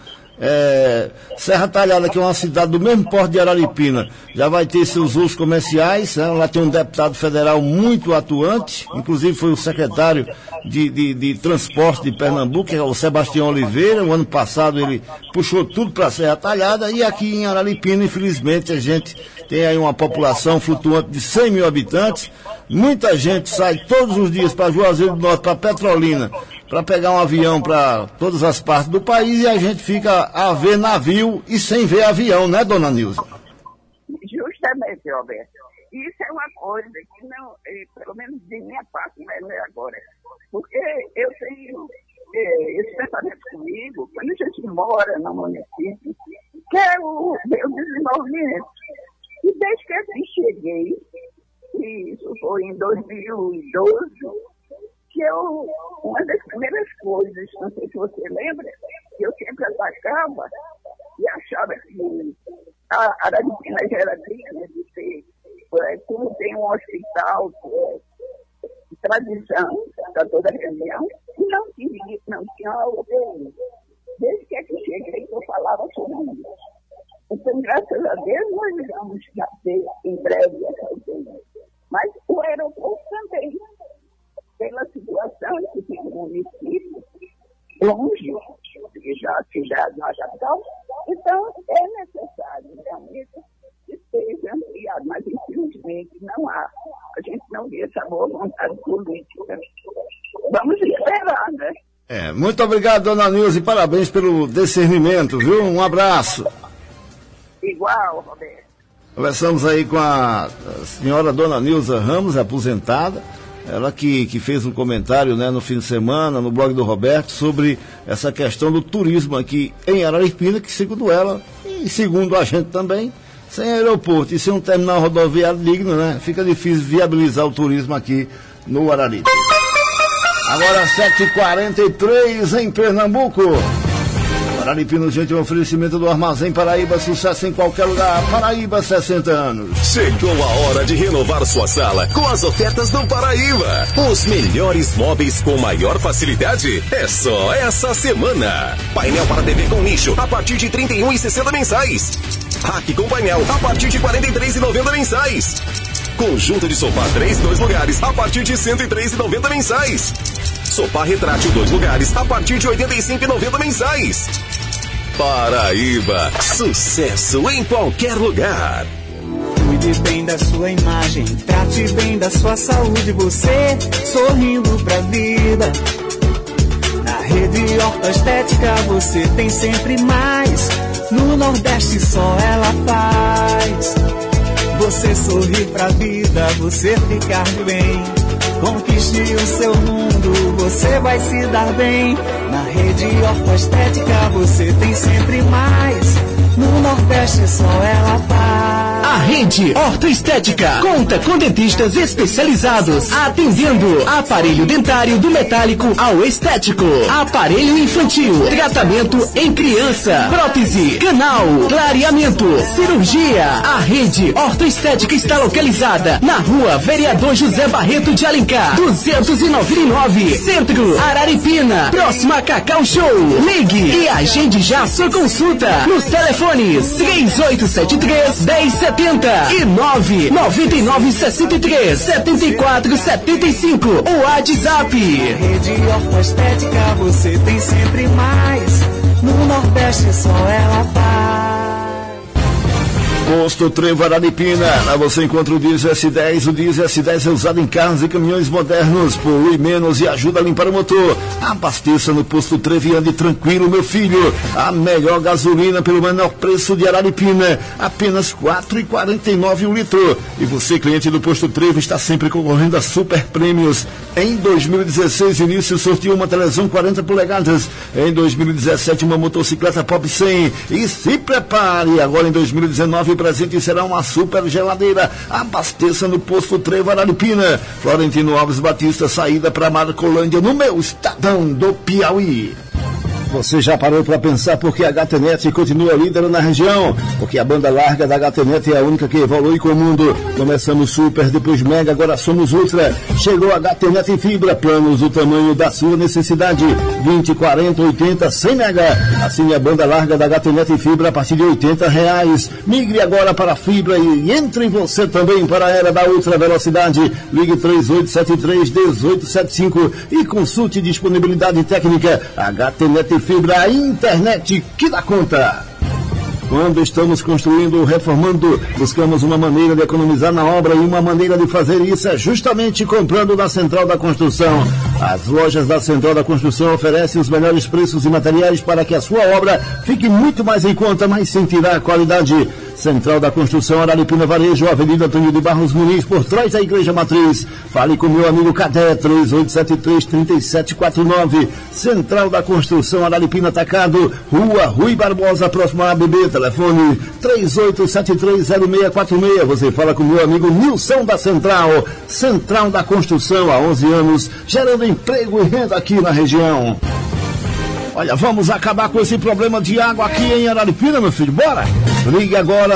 Speaker 2: Serra Talhada, que é uma cidade do mesmo porto de Araripina, já vai ter seus usos comerciais, né? Lá tem um deputado federal muito atuante, inclusive foi o secretário de transporte de Pernambuco, que é o Sebastião Oliveira. O ano passado ele puxou tudo para Serra Talhada, e aqui em Araripina, infelizmente, a gente tem aí uma população flutuante de 100 mil habitantes. Muita gente sai todos os dias para Juazeiro do Norte, para Petrolina, para pegar um avião para todas as partes do país, e a gente fica a ver navio e sem ver avião, né, dona Nilza?
Speaker 5: Justamente, Roberto. Isso é uma coisa que não, pelo menos de minha parte, não é agora. Porque eu tenho esse pensamento comigo, quando a gente mora no município, quer o desenvolvimento. E desde que assim cheguei, e isso foi em 2012, que uma das primeiras coisas, não sei se você lembra, que eu sempre atacava e achava que a Araripina já era digna de ter, como tem um hospital de tradição para toda a região, não tinha UTI. Desde que aqui cheguei, eu falava sobre isso. Então, graças a Deus, nós vamos ter em breve essa UTI. Mas o aeroporto também, pela situação que fica no município, longe, porque já a cidade não é capital, então é necessário realmente que seja ampliado, mas infelizmente não há. A gente não vê essa boa vontade política. Vamos esperar, né?
Speaker 2: Muito obrigado, dona Nilza, e parabéns pelo discernimento, viu? Um abraço.
Speaker 5: Igual, Roberto.
Speaker 2: Conversamos aí com a senhora dona Nilza Ramos, aposentada. Ela que fez um comentário, né, no fim de semana, no blog do Roberto, sobre essa questão do turismo aqui em Araripina, que segundo ela, e segundo a gente também, sem aeroporto e sem um terminal rodoviário digno, né, fica difícil viabilizar o turismo aqui no Araripe. Agora 7h43 em Pernambuco. Araripina, gente, um oferecimento do Armazém Paraíba, sucesso em qualquer lugar. Paraíba, 60 anos.
Speaker 4: Chegou a hora de renovar sua sala com as ofertas do Paraíba. Os melhores móveis com maior facilidade é só essa semana. Painel para TV com nicho a partir de R$ 31,60 mensais. Rack com painel a partir de R$ 43,90 mensais. Conjunto de sofá 3, 2 lugares a partir de R$ 103,90 mensais. Sofá retrátil 2 lugares a partir de R$ 85,90 mensais. Paraíba, sucesso em qualquer lugar.
Speaker 18: Cuide bem da sua imagem, trate bem da sua saúde, você sorrindo pra vida. Na Rede Horta Estética você tem sempre mais, no Nordeste só ela faz. Você sorrir pra vida, você ficar bem. Conquiste o seu mundo, você vai se dar bem. Na Rede Horta Estética você tem sempre mais, no Nordeste só ela faz.
Speaker 19: A Rede Ortoestética conta com dentistas especializados, atendendo aparelho dentário do metálico ao estético, aparelho infantil, tratamento em criança, prótese, canal, clareamento, cirurgia. A Rede Ortoestética está localizada na Rua Vereador José Barreto de Alencar, 299, Centro, Araripina, próxima a Cacau Show. Ligue e agende já sua consulta nos telefones 3873-1070 e 99963-7475. O WhatsApp.
Speaker 18: Rede Ortoestética, você tem sempre mais. No Nordeste só ela faz.
Speaker 2: Posto Trevo Araripina, lá você encontra o diesel S10. O diesel S10 é usado em carros e caminhões modernos, polui menos e ajuda a limpar o motor. Abasteça no Posto Trevo e ande tranquilo, meu filho. A melhor gasolina pelo menor preço de Araripina, apenas R$ 4,49 o litro. E você, cliente do Posto Trevo, está sempre concorrendo a super prêmios. Em 2016, início sorteou uma televisão 40 polegadas. Em 2017, uma motocicleta Pop 100. E se prepare, agora em 2019, o presente será uma super geladeira. Abasteça no Posto Trevo Araripina. Florentino Alves Batista, saída para Marcolândia, no meu Estadão do Piauí. Você já parou para pensar por que a HTNet continua líder na região? Porque a banda larga da HTNet é a única que evolui com o mundo. Começamos super, depois mega, agora somos ultra. Chegou a HTNet em fibra, planos do tamanho da sua necessidade. 20, 40, 80, 100 mega. Assine a banda larga da HTNet em fibra a partir de R$80. Migre agora para a fibra e entre você também para a era da ultra velocidade. Ligue 3873-1875 e consulte disponibilidade técnica. HTNet Fibra, a internet que dá conta. Quando estamos construindo ou reformando, buscamos uma maneira de economizar na obra, e uma maneira de fazer isso é justamente comprando na Central da Construção. As lojas da Central da Construção oferecem os melhores preços e materiais para que a sua obra fique muito mais em conta, mas sem tirar a qualidade. Central da Construção, Araripina Varejo, Avenida Antônio de Barros Muniz, por trás da Igreja Matriz. Fale com meu amigo Cadê, 3873-3749. Central da Construção, Araripina Atacado, Rua Rui Barbosa, próximo à ABB. Telefone 38730646. Você fala com meu amigo Nilson da Central. Central da Construção, há 11 anos, gerando emprego e renda aqui na região. Olha, vamos acabar com esse problema de água aqui em Araripina, meu filho. Bora! Ligue agora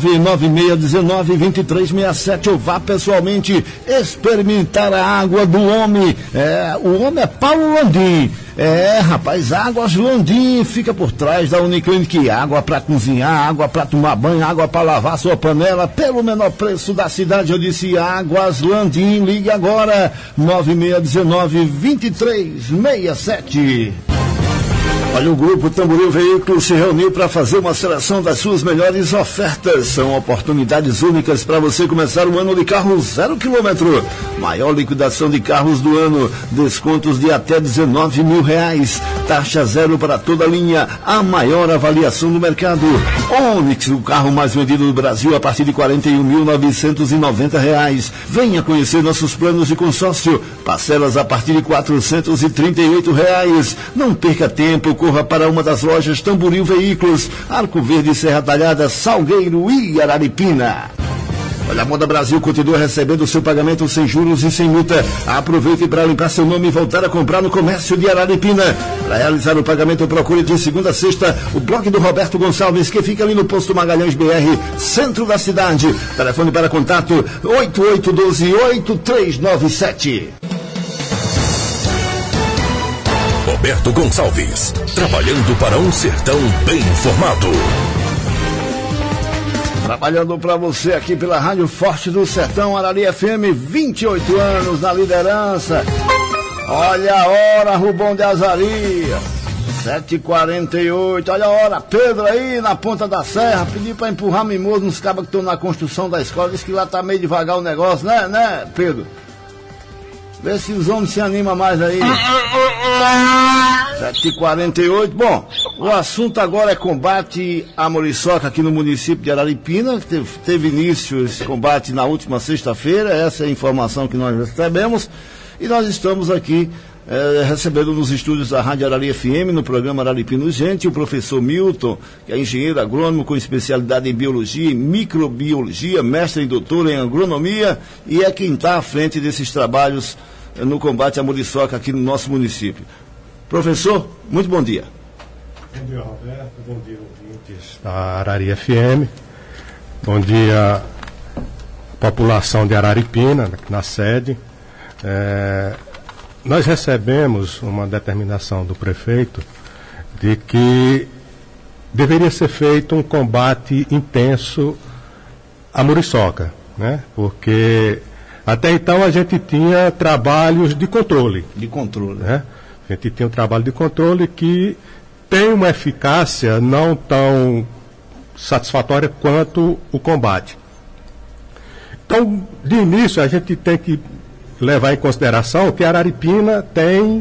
Speaker 2: 99619-2367 ou vá pessoalmente experimentar a água do homem. O homem é Paulo Landim. Rapaz, Águas Landim fica por trás da Uniclinic. Água para cozinhar, água para tomar banho, água para lavar sua panela, pelo menor preço da cidade. Eu disse Águas Landim. Ligue agora 9619-2367. Olha, o Grupo Tamboril Veículos se reuniu para fazer uma seleção das suas melhores ofertas. São oportunidades únicas para você começar o ano de carro 0 km. Maior liquidação de carros do ano. Descontos de até R$19 mil. Taxa zero para toda a linha. A maior avaliação do mercado. Onix, o carro mais vendido do Brasil, a partir de R$41.990. Venha conhecer nossos planos de consórcio. Parcelas a partir de R$438. Não perca tempo. Corra para uma das lojas Tamboril Veículos, Arco Verde, Serra Talhada, Salgueiro e Araripina. Olha, a Moda Brasil continua recebendo o seu pagamento sem juros e sem multa. Aproveite para limpar seu nome e voltar a comprar no comércio de Araripina. Para realizar o pagamento, procure de segunda a sexta o blog do Roberto Gonçalves, que fica ali no posto Magalhães BR, centro da cidade. Telefone para contato 8812-8397.
Speaker 1: Roberto Gonçalves, trabalhando para um sertão bem informado.
Speaker 2: Trabalhando para você aqui pela Rádio Forte do Sertão, Arari FM, 28 anos na liderança. Olha a hora, Rubão de Azaria, 7h48. Olha a hora, Pedro aí na ponta da serra, pedi para empurrar mimoso nos cabos que estão na construção da escola. Diz que lá tá meio devagar o negócio, né, Pedro? Vê se os homens se animam mais aí. 7h48. Bom, o assunto agora é combate à muriçoca aqui no município de Araripina. Teve início esse combate na última sexta-feira. Essa é a informação que nós recebemos. E nós estamos aqui recebendo nos estúdios da Rádio Arari FM, no programa Araripina Urgente, o professor Milton, que é engenheiro agrônomo com especialidade em biologia e microbiologia, mestre e doutor em agronomia, e é quem está à frente desses trabalhos no combate à muriçoca aqui no nosso município. Professor, muito bom dia.
Speaker 6: Bom dia, Roberto. Bom dia, ouvintes da Arari FM. Bom dia, população de Araripina, na sede. Nós recebemos uma determinação do prefeito de que deveria ser feito um combate intenso à muriçoca, né? Porque até então a gente tinha trabalhos de controle.
Speaker 2: De controle.
Speaker 6: Né? A gente tinha um trabalho de controle que tem uma eficácia não tão satisfatória quanto o combate. Então, de início, a gente tem que levar em consideração que a Araripina tem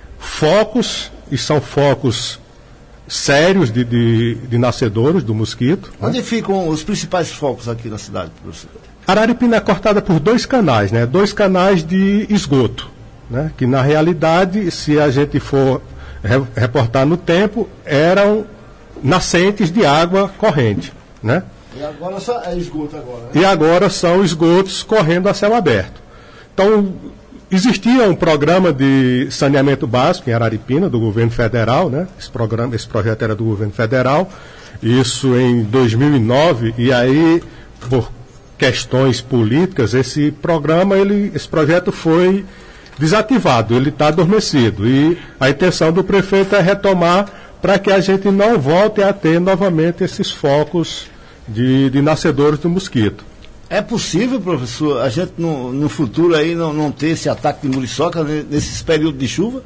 Speaker 6: focos, e são focos sérios de nascedouros do mosquito.
Speaker 2: Onde
Speaker 6: né?
Speaker 2: ficam os principais focos aqui na cidade, professor?
Speaker 6: Araripina é cortada por 2 canais, né? 2 canais de esgoto, né? Que na realidade, se a gente for reportar no tempo, eram nascentes de água corrente, né?
Speaker 2: E agora só é esgoto agora, né?
Speaker 6: E agora são esgotos correndo a céu aberto. Então, existia um programa de saneamento básico em Araripina, do governo federal, né? Esse projeto era do governo federal, isso em 2009, e aí, por questões políticas, esse projeto foi desativado, ele está adormecido. E a intenção do prefeito é retomar para que a gente não volte a ter novamente esses focos de nascedouros do mosquito.
Speaker 2: É possível, professor, a gente no futuro aí não ter esse ataque de muriçoca nesses períodos de chuva?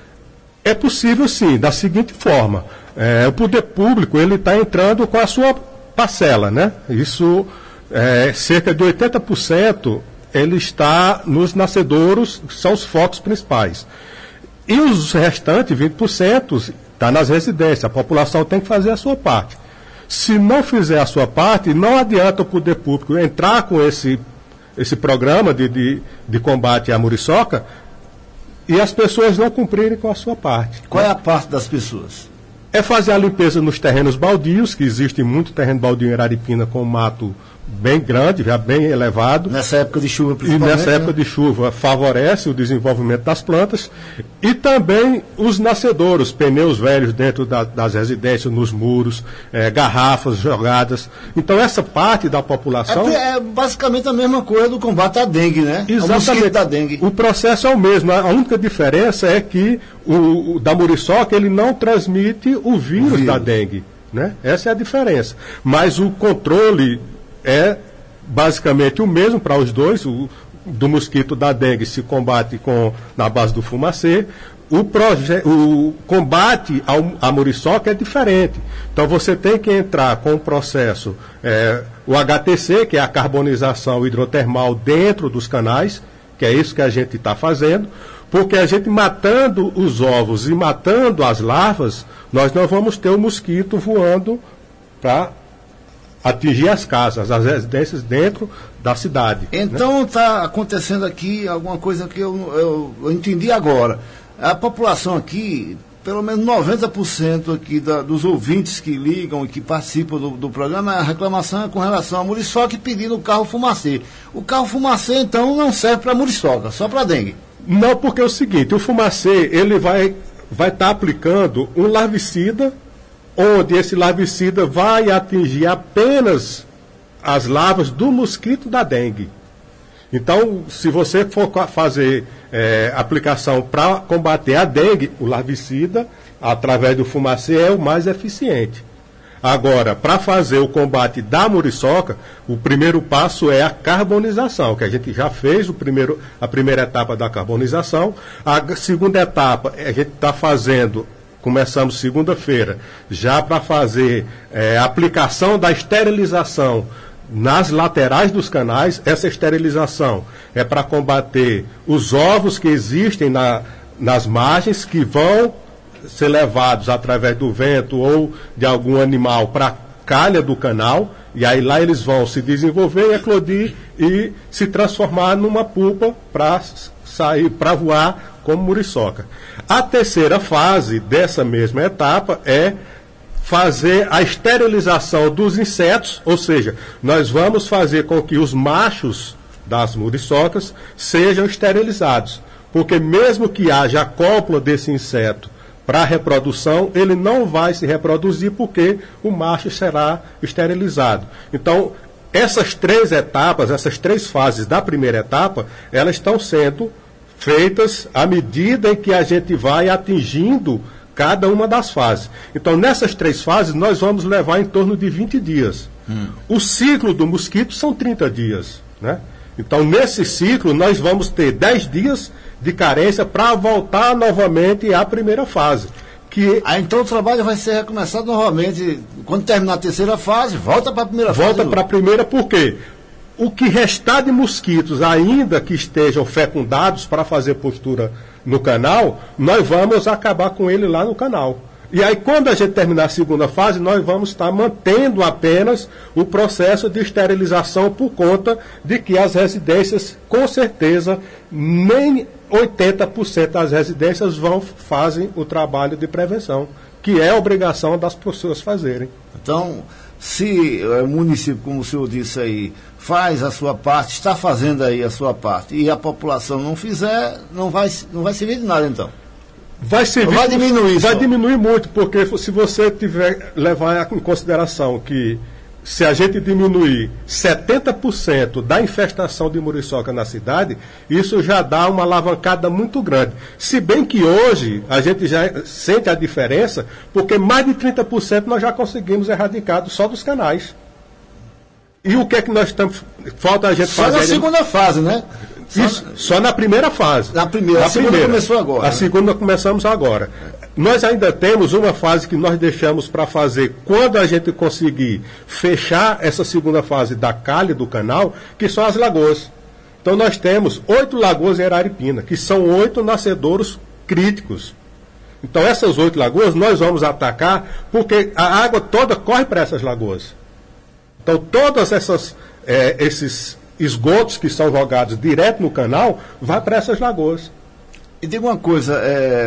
Speaker 6: É possível sim, da seguinte forma, o poder público ele está entrando com a sua parcela, né? Isso, cerca de 80% ele está nos nascedouros, que são os focos principais. E os restantes, 20%, está nas residências, a população tem que fazer a sua parte. Se não fizer a sua parte, não adianta o poder público entrar com esse programa de combate à muriçoca e as pessoas não cumprirem com a sua parte.
Speaker 2: Qual é a parte das pessoas?
Speaker 6: É fazer a limpeza nos terrenos baldios, que existe muito terreno baldio em Araripina com mato bem grande, já bem elevado.
Speaker 2: Nessa época de chuva, principalmente.
Speaker 6: E nessa época de chuva favorece o desenvolvimento das plantas. E também os nascedouros, pneus velhos dentro das residências, nos muros, garrafas jogadas. Então essa parte da população...
Speaker 2: É basicamente a mesma coisa do combate à dengue, né?
Speaker 6: Exatamente.
Speaker 2: Da dengue.
Speaker 6: O processo é o mesmo. A única diferença é que o da muriçoca ele não transmite o vírus da dengue, né? Essa é a diferença. Mas o controle é basicamente o mesmo para os dois. Do mosquito da dengue se combate na base do fumacê. O combate à muriçoca é diferente. Então você tem que entrar com o processo, o HTC, que é a carbonização hidrotermal dentro dos canais, que é isso que a gente está fazendo, porque a gente matando os ovos e matando as larvas, nós não vamos ter o mosquito voando para atingir as casas, as residências dentro da cidade.
Speaker 2: Então está acontecendo aqui alguma coisa que eu entendi agora. A população aqui, pelo menos 90% aqui dos ouvintes que ligam e que participam do programa, a reclamação é com relação à muriçoca e pedindo o carro fumacê. O carro fumacê, então, não serve para muriçoca, só para dengue.
Speaker 6: Não, porque é o seguinte, o fumacê, ele vai estar aplicando um larvicida, onde esse larvicida vai atingir apenas as larvas do mosquito da dengue. Então, se você for fazer aplicação para combater a dengue, o larvicida, através do fumacê, é o mais eficiente. Agora, para fazer o combate da muriçoca, o primeiro passo é a carbonização, que a gente já fez a primeira etapa da carbonização. A segunda etapa, a gente está fazendo... Começamos segunda-feira, já para fazer a aplicação da esterilização nas laterais dos canais. Essa esterilização é para combater os ovos que existem nas margens, que vão ser levados através do vento ou de algum animal para a calha do canal, e aí lá eles vão se desenvolver, eclodir e se transformar numa pupa para sair, para voar como muriçoca. A terceira fase dessa mesma etapa é fazer a esterilização dos insetos, ou seja, nós vamos fazer com que os machos das muriçocas sejam esterilizados, porque mesmo que haja a cópula desse inseto para a reprodução, ele não vai se reproduzir porque o macho será esterilizado. Então, essas 3 etapas, essas 3 fases da primeira etapa, elas estão sendo feitas à medida em que a gente vai atingindo cada uma das fases. Então, nessas 3 fases, nós vamos levar em torno de 20 dias. O ciclo do mosquito são 30 dias, né? Então, nesse ciclo, nós vamos ter 10 dias de carência para voltar novamente à primeira fase.
Speaker 2: Então o trabalho vai ser recomeçado novamente. Quando terminar a terceira fase, volta para a primeira fase.
Speaker 6: Volta para a primeira, por quê? O que restar de mosquitos, ainda que estejam fecundados para fazer postura no canal, nós vamos acabar com ele lá no canal. E aí, quando a gente terminar a segunda fase, nós vamos estar mantendo apenas o processo de esterilização por conta de que as residências, com certeza, nem 80% das residências fazem o trabalho de prevenção, que é a obrigação das pessoas fazerem.
Speaker 2: Então, se o município, como o senhor disse aí, faz a sua parte, está fazendo aí a sua parte, e a população não fizer, não vai servir de nada, então.
Speaker 6: Vai diminuir. Vai diminuir muito, porque se você levar em consideração que se a gente diminuir 70% da infestação de muriçoca na cidade, isso já dá uma alavancada muito grande. Se bem que hoje a gente já sente a diferença, porque mais de 30% nós já conseguimos erradicar só dos canais. E o que é que nós estamos... Falta a gente fazer...
Speaker 2: Só na segunda fase, né?
Speaker 6: Isso, só na primeira fase.
Speaker 2: A segunda começou agora.
Speaker 6: A segunda começamos agora. Nós ainda temos uma fase que nós deixamos para fazer quando a gente conseguir fechar essa segunda fase da calha do canal, que são as lagoas. Então nós temos 8 lagoas em Araripina, que são 8 nascedouros críticos. Então essas 8 lagoas nós vamos atacar porque a água toda corre para essas lagoas. Então todas esses esgotos que são jogados direto no canal vai para essas lagoas.
Speaker 2: E diga uma coisa,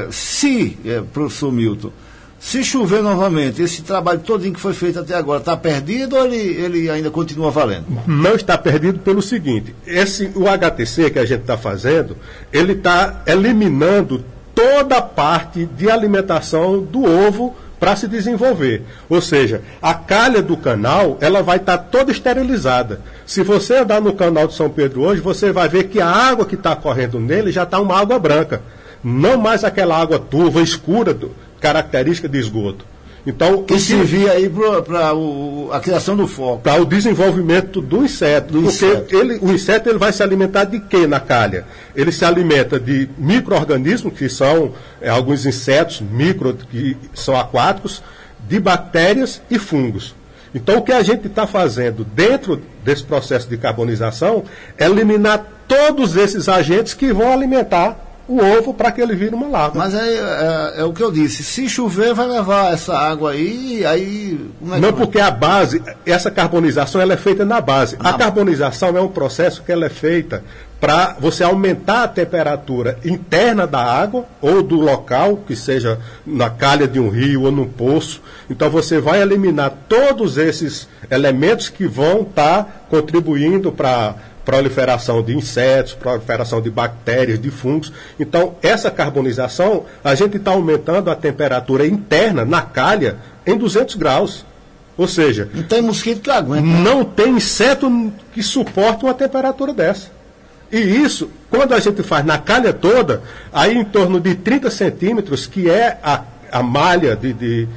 Speaker 2: professor Milton, se chover novamente, esse trabalho todinho que foi feito até agora está perdido ou ele ainda continua valendo?
Speaker 6: Não está perdido pelo seguinte, o HTC que a gente está fazendo, ele está eliminando toda a parte de alimentação do ovo para se desenvolver. Ou seja, a calha do canal, ela vai estar toda esterilizada. Se você andar no canal de São Pedro hoje, você vai ver que a água que está correndo nele já está uma água branca. Não mais aquela água turva, escura, característica de esgoto. Então,
Speaker 2: que servia aí para a criação do foco.
Speaker 6: Para o desenvolvimento do inseto. O inseto ele vai se alimentar de quê na calha? Ele se alimenta de micro-organismos, que são alguns insetos que são aquáticos, de bactérias e fungos. Então, o que a gente está fazendo dentro desse processo de carbonização é eliminar todos esses agentes que vão alimentar o ovo para que ele vire uma larva.
Speaker 2: Mas é o que eu disse, se chover vai levar essa água aí como é que
Speaker 6: porque a base, essa carbonização ela é feita na base. A carbonização é um processo que ela é feita para você aumentar a temperatura interna da água ou do local, que seja na calha de um rio ou num poço. Então você vai eliminar todos esses elementos que vão estar contribuindo para proliferação de insetos, proliferação de bactérias, de fungos. Então, essa carbonização, a gente está aumentando a temperatura interna na calha em 200 graus. Ou seja...
Speaker 2: Não tem mosquito que aguenta.
Speaker 6: Não tem inseto que suporte uma temperatura dessa. E isso, quando a gente faz na calha toda, aí em torno de 30 centímetros, que é a malha de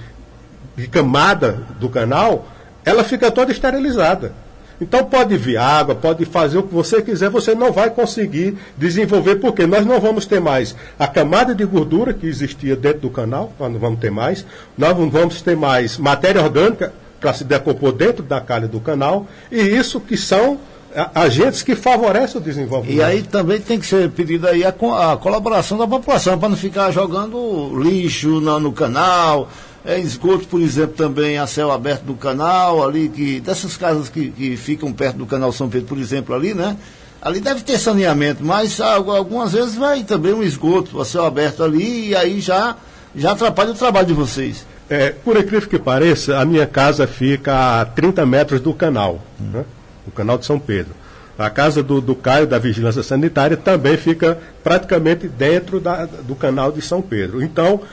Speaker 6: camada do canal, ela fica toda esterilizada. Então pode vir água, pode fazer o que você quiser, você não vai conseguir desenvolver, porque nós não vamos ter mais a camada de gordura que existia dentro do canal, nós não vamos ter mais, nós não vamos ter mais matéria orgânica para se decompor dentro da calha do canal, e isso que são agentes que favorecem o desenvolvimento.
Speaker 2: E aí também tem que ser pedido aí a colaboração da população, para não ficar jogando lixo no canal, esgoto, por exemplo, também a céu aberto do canal, ali, dessas casas que ficam perto do canal São Pedro, por exemplo, ali, né? ali deve ter saneamento, mas algumas vezes vai também um esgoto a céu aberto ali e aí já atrapalha o trabalho de vocês.
Speaker 6: Por incrível que pareça, a minha casa fica a 30 metros do canal, né? O canal de São Pedro. A casa do Caio, da Vigilância Sanitária, também fica praticamente dentro do canal de São Pedro. Então,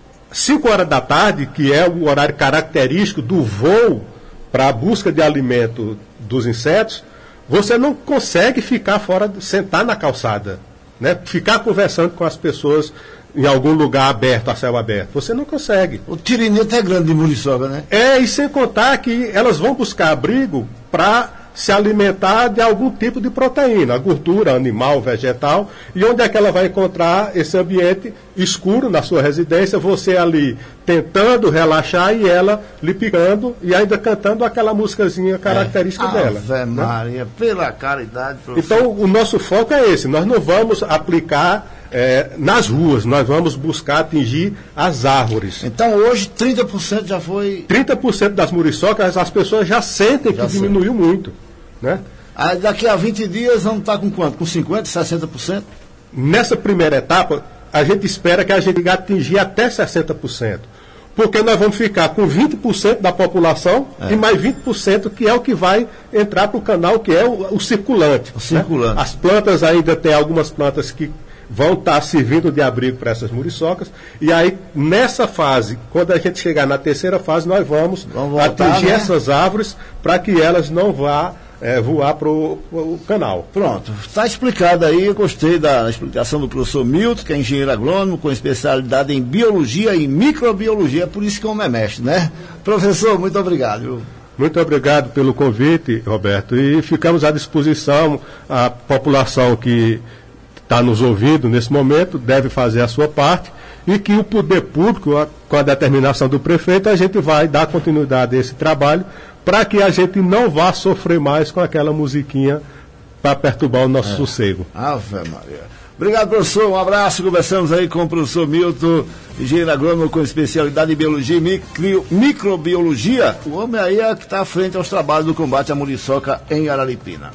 Speaker 6: 5 horas da tarde, que é o horário característico do voo para a busca de alimento dos insetos, você não consegue ficar fora, sentar na calçada, né? Ficar conversando com as pessoas em algum lugar aberto, a céu aberto. Você não consegue.
Speaker 2: O tirinete é grande de Muriçoca, né?
Speaker 6: E sem contar que elas vão buscar abrigo para se alimentar de algum tipo de proteína, gordura animal, vegetal, e onde é que ela vai encontrar esse ambiente escuro na sua residência, você ali tentando relaxar e ela lhe picando e ainda cantando aquela musicazinha característica dela.
Speaker 2: Ave Maria, pela caridade,
Speaker 6: professor. Então, o nosso foco é esse, nós não vamos aplicar nas ruas, nós vamos buscar atingir as árvores.
Speaker 2: Então hoje 30% já foi...
Speaker 6: 30% das muriçocas as pessoas já sentem que diminuiu muito, né?
Speaker 2: Aí daqui a 20 dias vamos estar com quanto? Com 50%, 60%?
Speaker 6: Nessa primeira etapa, a gente espera que a gente atingir até 60%. Porque nós vamos ficar com 20% da população e mais 20% que é o que vai entrar para o canal, que é o circulante.
Speaker 2: O circulante.
Speaker 6: Né? As plantas ainda tem algumas plantas que vão estar servindo de abrigo para essas muriçocas, e aí nessa fase, quando a gente chegar na terceira fase, nós vamos atingir essas árvores para que elas não vá voar para o canal.
Speaker 2: Pronto, está explicado aí, eu gostei da explicação do professor Milton, que é engenheiro agrônomo com especialidade em biologia e microbiologia, por isso que o homem é mestre, né? Professor, muito obrigado. Viu?
Speaker 6: Muito obrigado pelo convite, Roberto, e ficamos à disposição, a população que está nos ouvindo nesse momento, deve fazer a sua parte, e que o poder público, com a determinação do prefeito, a gente vai dar continuidade a esse trabalho, para que a gente não vá sofrer mais com aquela musiquinha para perturbar o nosso sossego.
Speaker 2: Ave Maria. Obrigado, professor, um abraço. Conversamos aí com o professor Milton, engenheiro agrônomo com especialidade em biologia e microbiologia. O homem aí é que está à frente aos trabalhos do combate à muriçoca em Araripina.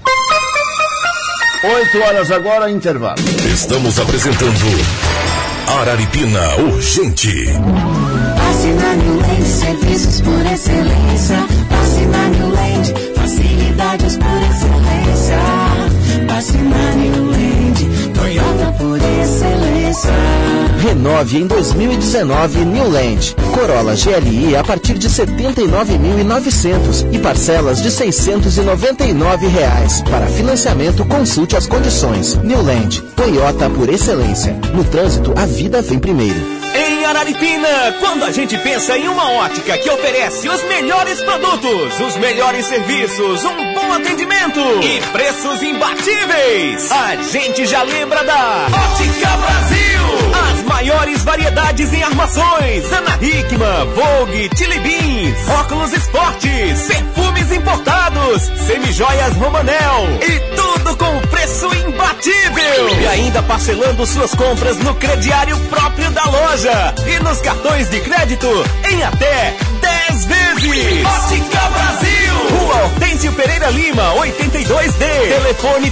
Speaker 2: 8 horas agora, intervalo.
Speaker 1: Estamos apresentando Araripina Urgente.
Speaker 3: Passe na New Land, serviços por excelência. Passe na New Land, facilidades por excelência. Passe na New Land, Toyota por excelência.
Speaker 19: Renove em 2019 New Land. Corolla GLI a partir de R$ 79.900 e parcelas de R$ 699. Para financiamento, consulte as condições. New Land, Toyota por excelência. No trânsito, a vida vem primeiro.
Speaker 21: Em Araripina, quando a gente pensa em uma ótica que oferece os melhores produtos, os melhores serviços, um bom atendimento e preços imbatíveis, a gente já lembra da Ótica Brasil. As maiores variedades em armações, Ana Hickman, Vogue, Chili Beans, óculos esportes, perfumes importados, semijoias Romanel e tudo com preço imbatível. E ainda parcelando suas compras no crediário próprio da loja e nos cartões de crédito em até 10 vezes. Ótica Brasil, Rua Hortêncio Pereira Lima, 82D, telefone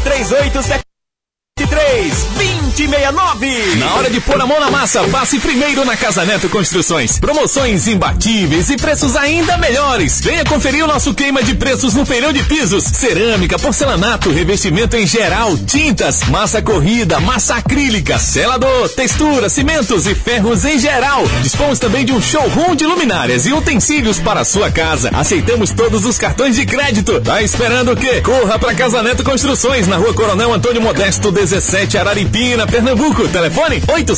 Speaker 21: 3873-2069. Na hora de pôr a mão na massa, passe primeiro na Casa Neto Construções. Promoções imbatíveis e preços ainda melhores. Venha conferir o nosso queima de preços no feirão de pisos, cerâmica, porcelanato, revestimento em geral, tintas, massa corrida, massa acrílica, selador, textura, cimentos e ferros em geral. Dispomos também de um showroom de luminárias e utensílios para a sua casa. Aceitamos todos os cartões de crédito. Tá esperando o quê? Corra para Casa Neto Construções, na Rua Coronel Antônio Modesto 17, Araripina, Pernambuco. Telefone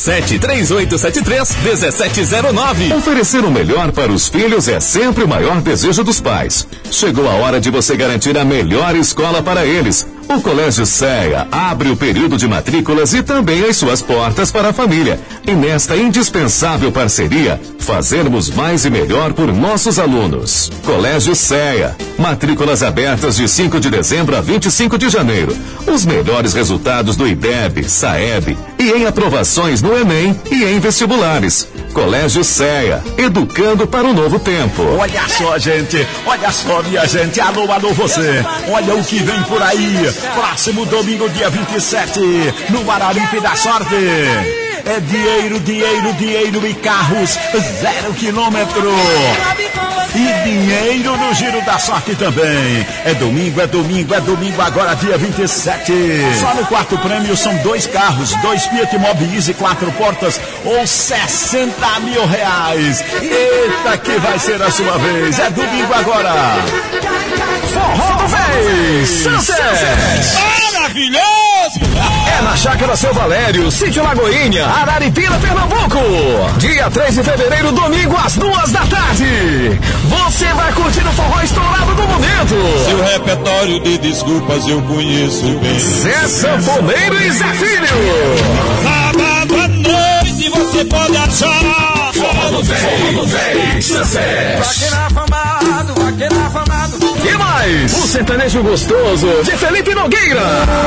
Speaker 21: 87-3873-1709.
Speaker 1: Oferecer o melhor para os filhos é sempre o maior desejo dos pais. Chegou a hora de você garantir a melhor escola para eles. O Colégio CEA abre o período de matrículas e também as suas portas para a família. E nesta indispensável parceria, fazermos mais e melhor por nossos alunos. Colégio CEA. Matrículas abertas de 5 de dezembro a 25 de janeiro. Os melhores resultados do IDEB, SAEB e em aprovações no Enem e em vestibulares.
Speaker 21: Colégio CEA, educando para o novo tempo.
Speaker 1: Olha só, gente, olha só, minha gente, alô, alô você, olha o que vem por aí, próximo domingo, dia 27, no Araripe da Sorte, é dinheiro, dinheiro, dinheiro e carros 0 quilômetro, e dinheiro no Giro da Sorte também, é domingo, é domingo, é domingo, agora dia 27, só no quarto prêmio são 2 carros, 2 Fiat Mobi Easy 4 portas, ou 60 mil reais. Eita, que vai ser a sua vez. É domingo agora. Forró do Vez Sunset.
Speaker 21: Maravilhoso! É na Chácara Seu Valério, Sítio Lagoinha, Araripina, Pernambuco. Dia 3 de fevereiro, domingo, às 2 da tarde. Você vai curtir o forró estourado do momento.
Speaker 7: Seu repertório de desculpas eu conheço bem.
Speaker 21: Zé Sanfoneiro e Zé Filho.
Speaker 7: Sábado à noite você pode achar.
Speaker 21: Forró do Vez Sunset.
Speaker 7: Vaqueira afamado.
Speaker 21: E mais, o sertanejo gostoso de Felipe Nogueira.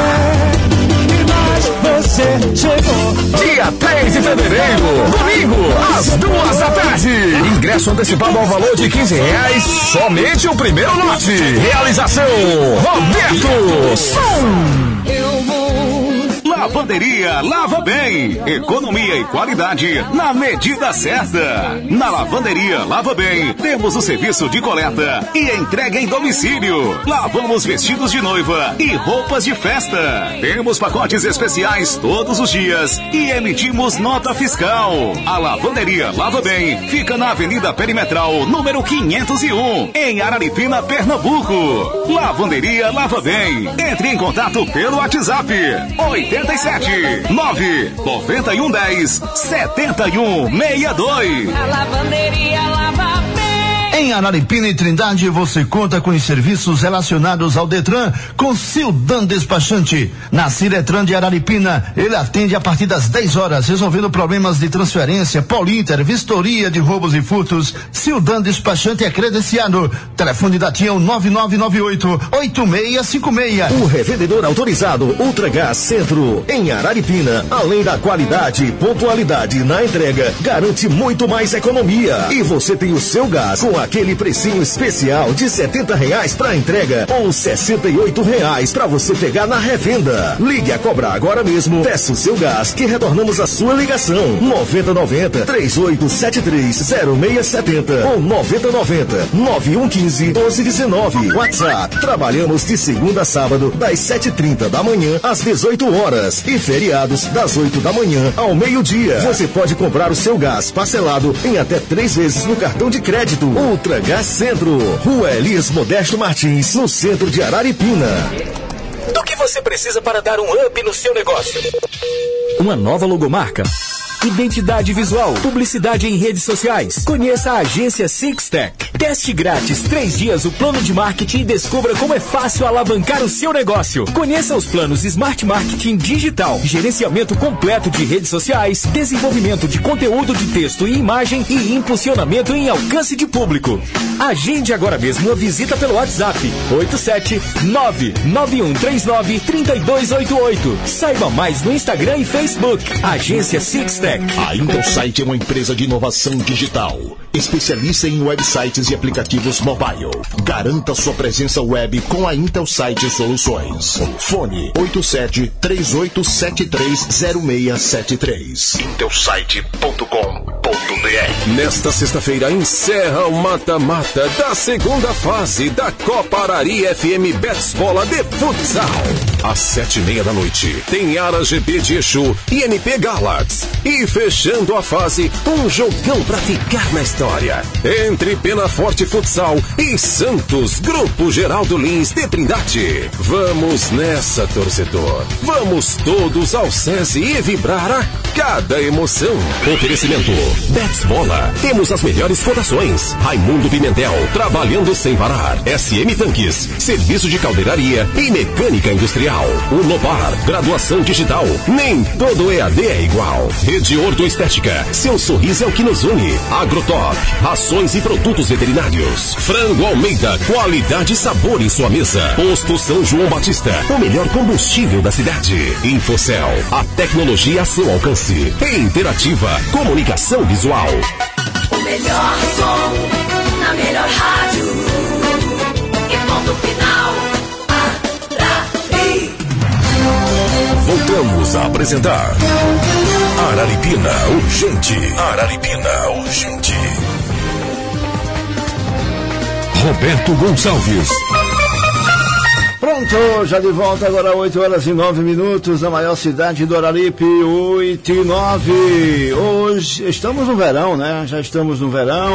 Speaker 7: Você chegou.
Speaker 21: Dia 3 de fevereiro, domingo, às 2 da tarde. Ingresso antecipado ao valor de R$15, somente o primeiro lote. Realização Roberto Som.
Speaker 7: Eu vou.
Speaker 21: Lavanderia Lava Bem. Economia e qualidade na medida certa. Na Lavanderia Lava Bem, temos o serviço de coleta e entrega em domicílio. Lavamos vestidos de noiva e roupas de festa. Temos pacotes especiais todos os dias e emitimos nota fiscal. A Lavanderia Lava Bem fica na Avenida Perimetral, número 501, em Araripina, Pernambuco. Lavanderia Lava Bem. Entre em contato pelo WhatsApp 87 991 10 71 62.
Speaker 3: A Lavanderia Lava Bem.
Speaker 25: Em Araripina e Trindade você conta com os serviços relacionados ao Detran com Sildan Despachante. Na Ciretran de Araripina, ele atende a partir das 10 horas, resolvendo problemas de transferência, Polinter, vistoria de roubos e furtos. Sildan Despachante é credenciado. Telefone da TIA 9998-8656.
Speaker 24: O revendedor autorizado Ultragás Centro, em Araripina, além da qualidade e pontualidade na entrega, garante muito mais economia. E você tem o seu gás com aquele precinho especial de R$70 para entrega ou R$68 para você pegar na revenda. Ligue a cobrar agora mesmo, peça o seu gás que retornamos a sua ligação. 9090-3873-0670 ou 9090-9115-1219. WhatsApp. Trabalhamos de segunda a sábado das 7h30 da manhã às 18 horas e feriados das 8 da manhã ao meio-dia. Você pode comprar o seu gás parcelado em até 3 vezes no cartão de crédito. Ultragás Centro, Rua Elias Modesto Martins, no centro de Araripina.
Speaker 20: Do que você precisa para dar um up no seu negócio? Uma nova logomarca? Identidade visual, publicidade em redes sociais. Conheça a agência Sixtech. Teste grátis 3 dias o plano de marketing e descubra como é fácil alavancar o seu negócio. Conheça os planos Smart Marketing Digital, gerenciamento completo de redes sociais, desenvolvimento de conteúdo de texto e imagem e impulsionamento em alcance de público. Agende agora mesmo uma visita pelo WhatsApp 87991393288. Saiba mais no Instagram e Facebook. Agência Sixtech.
Speaker 8: A Intelsite é uma empresa de inovação digital, especialista em websites e aplicativos mobile. Garanta sua presença web com a Intelsite Soluções. Fone 8738730673. Intelsite.com.br.
Speaker 22: Nesta sexta-feira encerra o mata-mata da segunda fase da Copa Arari FM Betsbola de Futsal. Às 7h30 da noite tem Ara GP de Exu e NP Galaxy. E fechando a fase, um jogão pra ficar na história. Entre Penaforte Futsal e Santos, Grupo Geraldo Lins de Trindade. Vamos nessa, torcedor. Vamos todos ao SESI e vibrar a cada emoção. Oferecimento Betsbola. Temos as melhores cotações. Raimundo Pimentel, trabalhando sem parar. SM Tanques, serviço de caldeiraria e mecânica industrial. Unobar, graduação digital. Nem todo EAD é igual. Rede Ortoestética, seu sorriso é o que nos une. Agrotop, rações e produtos veterinários. Frango Almeida, qualidade e sabor em sua mesa. Posto São João Batista, o melhor combustível da cidade. Infocel, a tecnologia a seu alcance.
Speaker 21: Eclipse e Interativa Comunicação Visual.
Speaker 3: O melhor som na melhor rádio. E ponto final. Arari.
Speaker 21: Voltamos a apresentar Araripina Urgente. Araripina Urgente. Roberto Gonçalves.
Speaker 2: Pronto, já de volta agora 8h09 na maior cidade do Araripe, 8h09. Hoje estamos no verão, né? Já estamos no verão.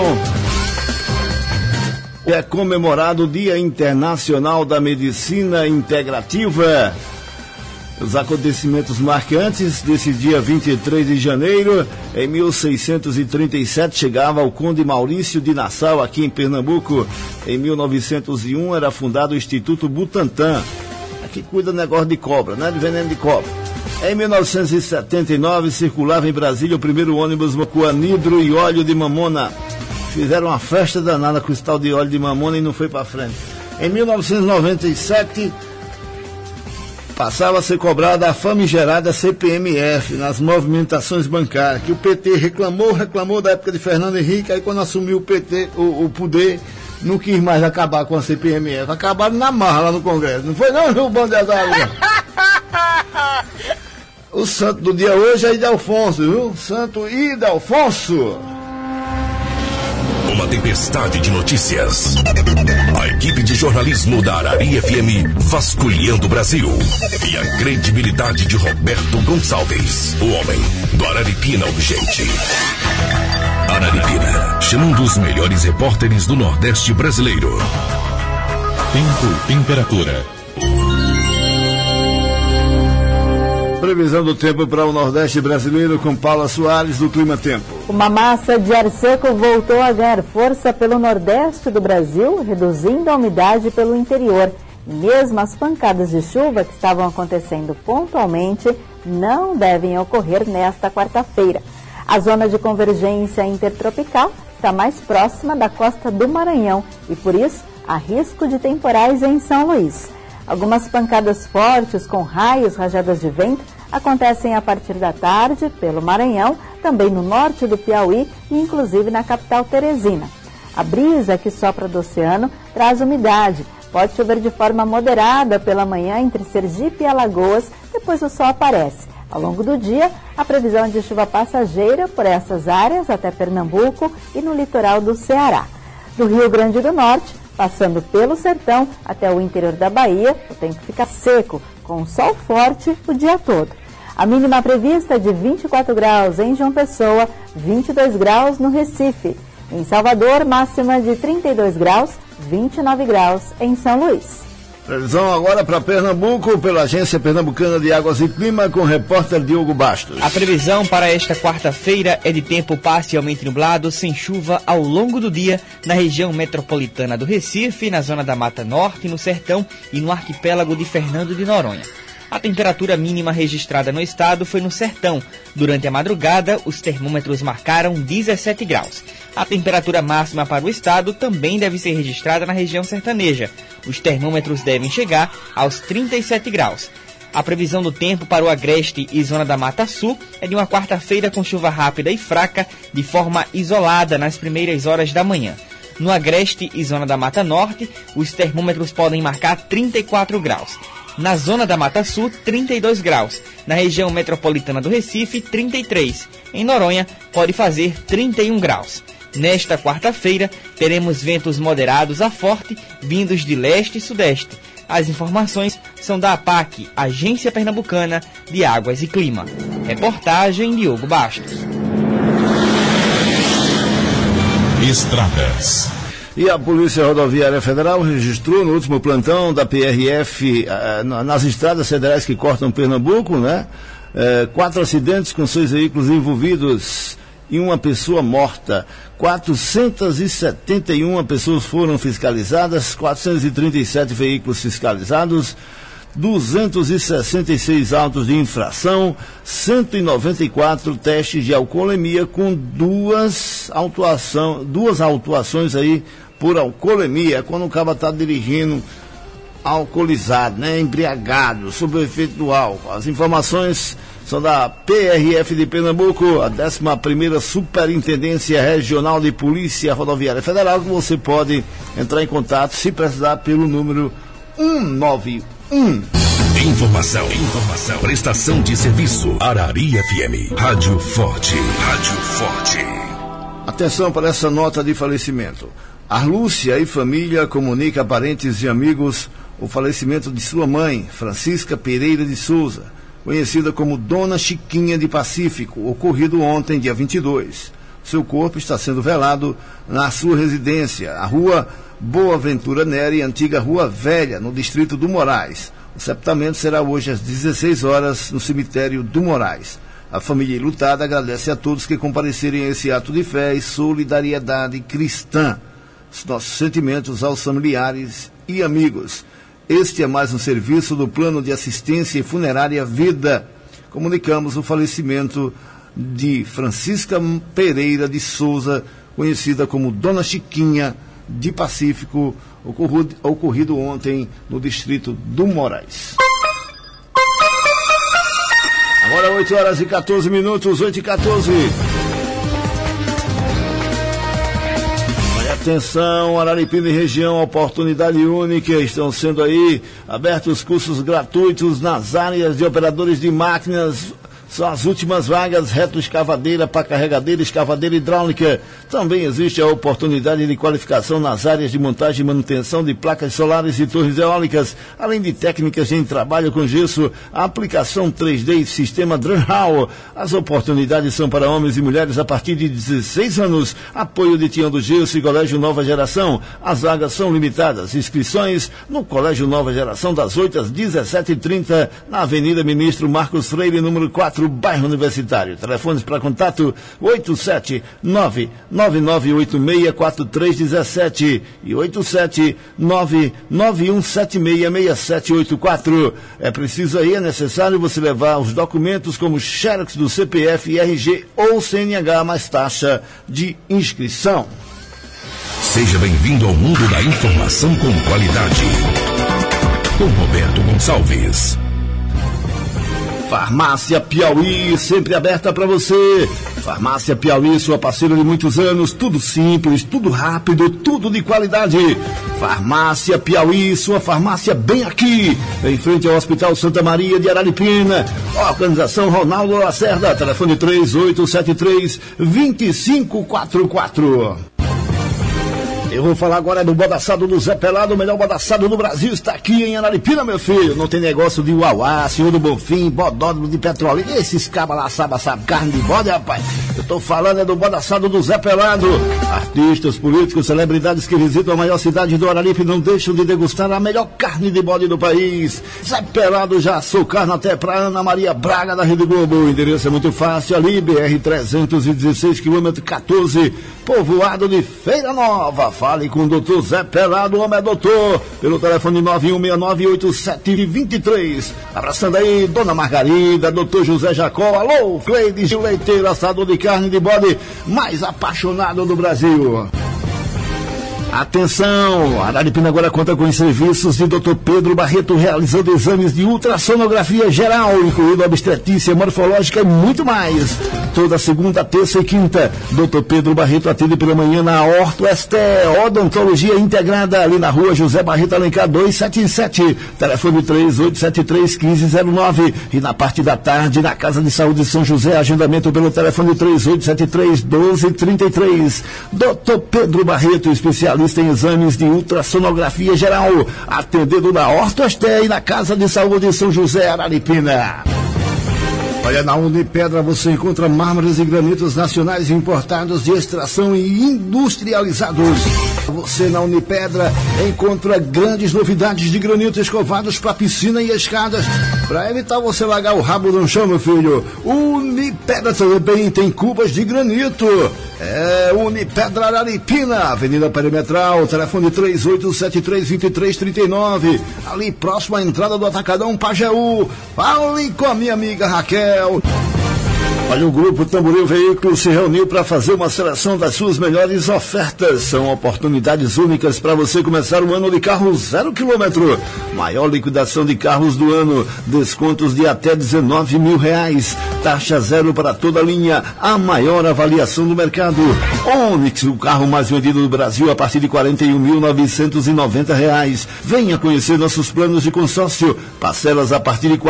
Speaker 2: É comemorado o Dia Internacional da Medicina Integrativa. Os acontecimentos marcantes desse dia 23 de janeiro, em 1637, chegava o Conde Maurício de Nassau, aqui em Pernambuco. Em 1901, era fundado o Instituto Butantan, que cuida do negócio de cobra, né? De veneno de cobra. Em 1979, circulava em Brasília o primeiro ônibus com anidro e óleo de mamona. Fizeram uma festa danada com esse tal de óleo de mamona e não foi para frente. Em 1997... passava a ser cobrada a famigerada CPMF nas movimentações bancárias, que o PT reclamou da época de Fernando Henrique, aí quando assumiu o PT, o poder, não quis mais acabar com a CPMF. Acabaram na marra lá no Congresso. Não foi não, João Bandeirada? O santo do dia hoje é Ildefonso, viu? Santo Ildefonso.
Speaker 21: Uma tempestade de notícias. A equipe de jornalismo da Arari FM vasculhando o Brasil. E a credibilidade de Roberto Gonçalves, o homem do Araripina Urgente. Araripina, chamando os melhores repórteres do Nordeste brasileiro. Tempo e temperatura.
Speaker 2: Previsão do tempo para o Nordeste brasileiro com Paula Soares do Clima Tempo.
Speaker 9: Uma massa de ar seco voltou a ganhar força pelo Nordeste do Brasil, reduzindo a umidade pelo interior. Mesmo as pancadas de chuva que estavam acontecendo pontualmente não devem ocorrer nesta quarta-feira. A zona de convergência intertropical está mais próxima da costa do Maranhão e, por isso, há risco de temporais em São Luís. Algumas pancadas fortes com raios, rajadas de vento acontecem a partir da tarde pelo Maranhão, também no norte do Piauí e inclusive na capital Teresina. A brisa que sopra do oceano traz umidade. Pode chover de forma moderada pela manhã entre Sergipe e Alagoas, depois o sol aparece. Ao longo do dia, a previsão é de chuva passageira por essas áreas até Pernambuco e no litoral do Ceará. Do Rio Grande do Norte, passando pelo sertão até o interior da Bahia, o tempo fica seco, com sol forte o dia todo. A mínima prevista é de 24 graus em João Pessoa, 22 graus no Recife. Em Salvador, máxima de 32 graus, 29 graus em São Luís.
Speaker 2: Previsão agora para Pernambuco, pela Agência Pernambucana de Águas e Clima, com o repórter Diogo Bastos.
Speaker 10: A previsão para esta quarta-feira é de tempo parcialmente nublado, sem chuva ao longo do dia, na região metropolitana do Recife, na zona da Mata Norte, no Sertão e no arquipélago de Fernando de Noronha. A temperatura mínima registrada no estado foi no Sertão. Durante a madrugada, os termômetros marcaram 17 graus. A temperatura máxima para o estado também deve ser registrada na região sertaneja. Os termômetros devem chegar aos 37 graus. A previsão do tempo para o Agreste e zona da Mata Sul é de uma quarta-feira com chuva rápida e fraca, de forma isolada nas primeiras horas da manhã. No Agreste e zona da Mata Norte, os termômetros podem marcar 34 graus. Na zona da Mata Sul, 32 graus. Na região metropolitana do Recife, 33. Em Noronha, pode fazer 31 graus. Nesta quarta-feira, teremos ventos moderados a forte, vindos de leste e sudeste. As informações são da APAC, Agência Pernambucana de Águas e Clima. Reportagem Diogo Bastos.
Speaker 21: Estradas.
Speaker 2: E a Polícia Rodoviária Federal registrou no último plantão da PRF, nas estradas federais que cortam Pernambuco, né? 4 acidentes com 6 veículos envolvidos e uma pessoa morta. 471 pessoas foram fiscalizadas, 437 veículos fiscalizados, 266 autos de infração, 194 testes de alcoolemia com duas autuações aí por alcoolemia, quando o cara está dirigindo alcoolizado, né, embriagado, sob o efeito do álcool. As informações são da PRF de Pernambuco, a 11ª Superintendência Regional de Polícia Rodoviária Federal, que você pode entrar em contato, se precisar, pelo número 191.
Speaker 1: Informação. Prestação de serviço. Arari FM. Rádio Forte.
Speaker 2: Atenção para essa nota de falecimento. Arlúcia e família comunica a parentes e amigos o falecimento de sua mãe, Francisca Pereira de Souza, conhecida como Dona Chiquinha de Pacífico, ocorrido ontem, dia 22. Seu corpo está sendo velado na sua residência, a Rua Boa Ventura Neri, antiga Rua Velha, no distrito do Moraes. O sepultamento será hoje às 16 horas no cemitério do Moraes. A família enlutada agradece a todos que comparecerem a esse ato de fé e solidariedade cristã. Nossos sentimentos aos familiares e amigos. Este é mais um serviço do Plano de Assistência e Funerária Vida. Comunicamos o falecimento de Francisca Pereira de Souza, conhecida como Dona Chiquinha de Pacífico, ocorrido ontem no distrito do Moraes. Agora 8 horas e 14 minutos, 8 e 14. Atenção, Araripina e região, oportunidade única, estão sendo aí abertos cursos gratuitos nas áreas de operadores de máquinas. São as últimas vagas, retroescavadeira, pá carregadeira, escavadeira hidráulica. Também existe a oportunidade de qualificação nas áreas de montagem e manutenção de placas solares e torres eólicas, além de técnicas em trabalho com gesso, aplicação 3D e sistema Drenhal. As oportunidades são para homens e mulheres a partir de 16 anos. Apoio de Tião do Gesso e Colégio Nova Geração. As vagas são limitadas. Inscrições no Colégio Nova Geração das 8 às 17h30, na Avenida Ministro Marcos Freire, número 4, bairro Universitário. Telefones para contato 879-9986-4317 e 879-9176-6784. É preciso aí, é necessário você levar os documentos como xerox do CPF, RG ou CNH, mais taxa de inscrição.
Speaker 1: Seja bem-vindo ao mundo da informação com qualidade. Com Roberto Gonçalves.
Speaker 2: Farmácia Piauí, sempre aberta para você. Farmácia Piauí, sua parceira de muitos anos, tudo simples, tudo rápido, tudo de qualidade. Farmácia Piauí, sua farmácia bem aqui, em frente ao Hospital Santa Maria de Araripina. Organização Ronaldo Lacerda, telefone 3873-2544. Eu vou falar agora do bodaçado do Zé Pelado, o melhor bodaçado do Brasil está aqui em Araripina, meu filho. Não tem negócio de uauá, senhor do Bonfim, bodódromo de petróleo. Esses cabas lá sabe carne de bode, rapaz. Eu tô falando é do bodaçado do Zé Pelado. Artistas, políticos, celebridades que visitam a maior cidade do Araripe não deixam de degustar a melhor carne de bode do país. Zé Pelado já assou carne até pra Ana Maria Braga da Rede Globo. O endereço é muito fácil, ali, BR-316, km 14, povoado de Feira Nova. Fale com o doutor Zé Pelado, homem é doutor, pelo telefone 9169-8723. Abraçando aí, dona Margarida, doutor José Jacó, alô, Cleide Gil Leiteiro, assador de carne de bode mais apaixonado do Brasil. Atenção, a Araripina agora conta com os serviços de Dr. Pedro Barreto, realizando exames de ultrassonografia geral, incluindo obstetrícia, morfológica e muito mais. Toda segunda, terça e quinta, Dr. Pedro Barreto atende pela manhã na Orto Esté, odontologia integrada, ali na rua José Barreto Alencar 277, telefone 3873-1509, e na parte da tarde, na Casa de Saúde São José, agendamento pelo telefone 3873-1233. Dr. Pedro Barreto, especialista em exames de ultrassonografia geral, atendendo na Orto Esté e na Casa de Saúde São José, Araripina. Olha, na Unipedra você encontra mármores e granitos nacionais importados de extração e industrializados. Você na Unipedra encontra grandes novidades de granito escovados para piscina e escadas, para evitar você largar o rabo no chão, meu filho. Unipedra também tem cubas de granito. É Unipedra Araripina, Avenida Perimetral, telefone 3873-2339, ali próximo à entrada do Atacadão Pajeú. Fale com a minha amiga Raquel. Olha, o Grupo Tamboril Veículos se reuniu para fazer uma seleção das suas melhores ofertas. São oportunidades únicas para você começar o ano de carro 0 km. Maior liquidação de carros do ano. Descontos de até R$19 mil. Taxa zero para toda a linha. A maior avaliação do mercado. Onix, o carro mais vendido do Brasil a partir de R$41.990. Venha conhecer nossos planos de consórcio. Parcelas a partir de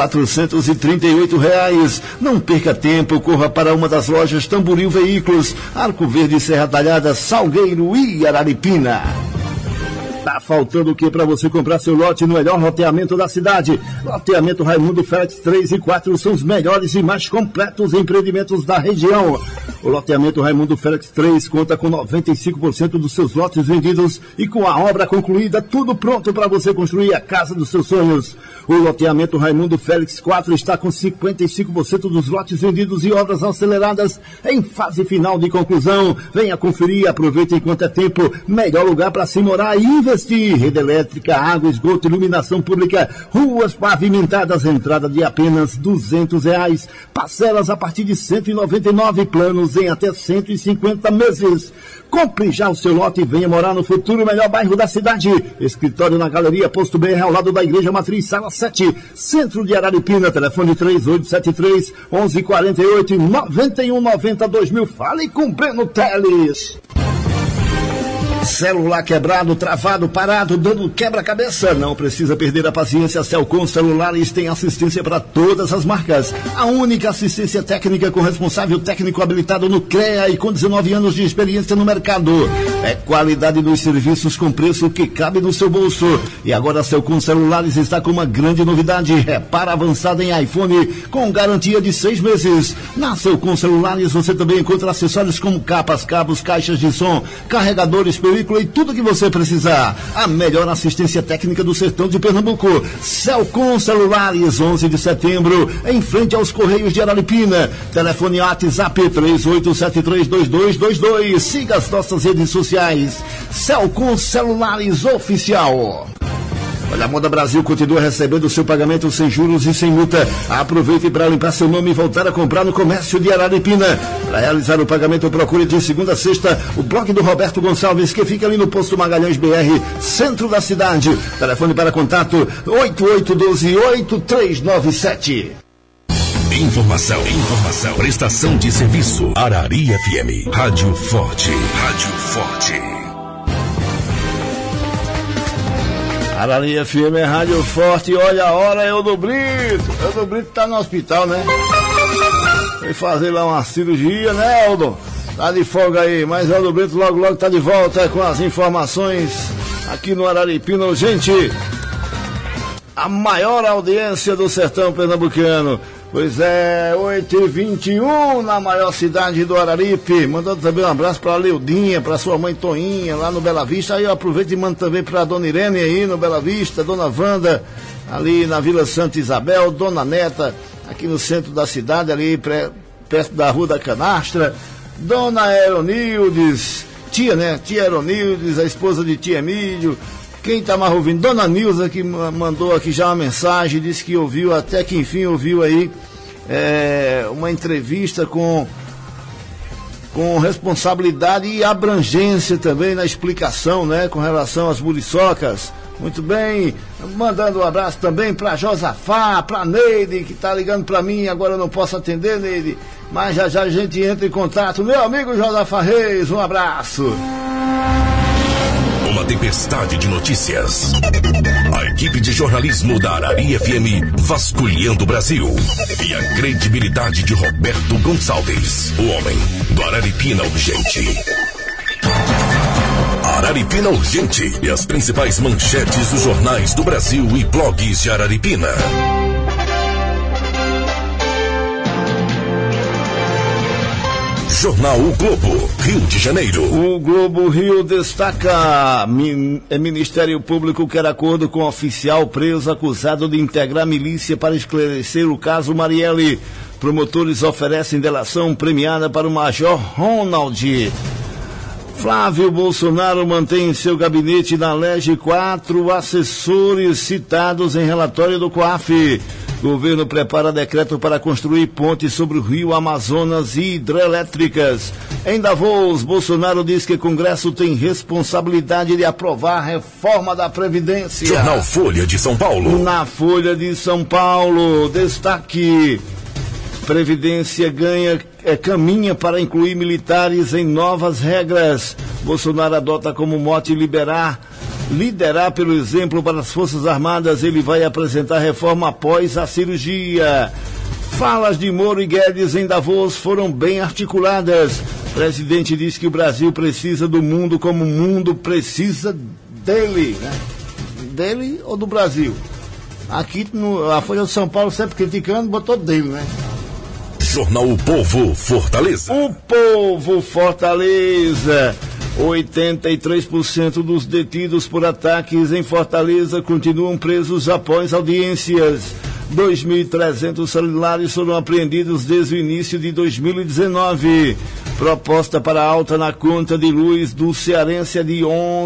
Speaker 2: R$438. Não perca tempo, corra para uma das lojas Tamboril Veículos, Arco Verde, Serra Talhada, Salgueiro e Araripina. Tá faltando o que para você comprar seu lote no melhor loteamento da cidade? Loteamento Raimundo Félix 3 e 4 são os melhores e mais completos empreendimentos da região. O loteamento Raimundo Félix 3 conta com 95% dos seus lotes vendidos e com a obra concluída, tudo pronto para você construir a casa dos seus sonhos. O loteamento Raimundo Félix 4 está com 55% dos lotes vendidos e obras aceleradas em fase final de conclusão. Venha conferir, aproveite enquanto é tempo. Melhor lugar para se morar e investir. Rede elétrica, água, esgoto, iluminação pública, ruas pavimentadas, entrada de apenas R$200. Parcelas a partir de R$199, planos em até 150 meses. Compre já o seu lote e venha morar no futuro melhor bairro da cidade. Escritório na Galeria Posto BR, ao lado da Igreja Matriz, Sala 7, Centro de Araripina. Telefone 3873-1148 e 9190-2000. Fale com Breno Teles. Celular quebrado, travado, parado, dando quebra-cabeça? Não precisa perder a paciência. A Celcom Celulares tem assistência para todas as marcas. A única assistência técnica com responsável técnico habilitado no CREA e com 19 anos de experiência no mercado. É qualidade dos serviços com preço que cabe no seu bolso. E agora a Celcom Celulares está com uma grande novidade. Repara avançada em iPhone com garantia de 6 meses. Na Celcom Celulares você também encontra acessórios como capas, cabos, caixas de som, carregadores, película e tudo que você precisar. A melhor assistência técnica do sertão de Pernambuco. Celcom Celulares, 11 de setembro, em frente aos Correios de Araripina. Telefone WhatsApp 38732222. Siga as nossas redes sociais. Celcom Celulares Oficial. Olha, a Moda Brasil continua recebendo o seu pagamento sem juros e sem multa. Aproveite para limpar seu nome e voltar a comprar no comércio de Araripina. Para realizar o pagamento, procure de segunda a sexta o blog do Roberto Gonçalves, que fica ali no posto Magalhães BR, centro da cidade. Telefone para contato 8812-8397.
Speaker 1: Informação. Prestação de serviço. Arari FM. Rádio Forte.
Speaker 2: Arari FM é Rádio Forte. Olha a hora, é o do Brito. O do Brito tá no hospital, né? Foi fazer lá uma cirurgia, né, Aldo? Tá de folga aí, mas o do Brito logo tá de volta com as informações aqui no Araripina. Gente, a maior audiência do sertão pernambucano. Pois é, 8h21 na maior cidade do Araripe. Mandando também um abraço para a Leudinha, para sua mãe Toinha, lá no Bela Vista. Aí eu aproveito e mando também para a Dona Irene aí no Bela Vista, Dona Wanda, ali na Vila Santa Isabel, Dona Neta, aqui no centro da cidade, ali perto da Rua da Canastra. Dona Aeronildes, tia Aeronildes, a esposa de tia Emílio. Quem está mais ouvindo? Dona Nilza, que mandou aqui já uma mensagem, disse que ouviu, até que enfim ouviu aí uma entrevista com responsabilidade e abrangência também na explicação, né, com relação às muriçocas. Muito bem, mandando um abraço também para Josafá, para Neide, que está ligando para mim, agora eu não posso atender, Neide, mas já a gente entra em contato. Meu amigo Josafá Reis, um abraço.
Speaker 1: Uma tempestade de notícias. A equipe de jornalismo da Arari FM vasculhando o Brasil. E a credibilidade de Roberto Gonçalves, o homem do Araripina Urgente. Araripina Urgente e as principais manchetes dos jornais do Brasil e blogs de Araripina. Jornal O Globo, Rio de Janeiro.
Speaker 2: O Globo Rio destaca: Ministério Público quer acordo com oficial preso acusado de integrar milícia para esclarecer o caso Marielle. Promotores oferecem delação premiada para o Major Ronald. Flávio Bolsonaro mantém em seu gabinete na LEGE 4 assessores citados em relatório do COAF. Governo prepara decreto para construir pontes sobre o rio Amazonas e hidrelétricas. Em Davos, Bolsonaro diz que o Congresso tem responsabilidade de aprovar a reforma da Previdência.
Speaker 1: Jornal Folha de São Paulo.
Speaker 2: Na Folha de São Paulo, destaque: Previdência caminha para incluir militares em novas regras. Bolsonaro adota como mote liderar pelo exemplo para as Forças Armadas. Ele vai apresentar reforma após a cirurgia. Falas de Moro e Guedes em Davos foram bem articuladas. O presidente diz que o Brasil precisa do mundo como o mundo precisa dele, né? Dele ou do Brasil? Aqui a Folha de São Paulo, sempre criticando, botou dele, né?
Speaker 1: Jornal O Povo, Fortaleza.
Speaker 2: O Povo, Fortaleza. 83% dos detidos por ataques em Fortaleza continuam presos após audiências. 2.300 celulares foram apreendidos desde o início de 2019. Proposta para alta na conta de luz do cearense é de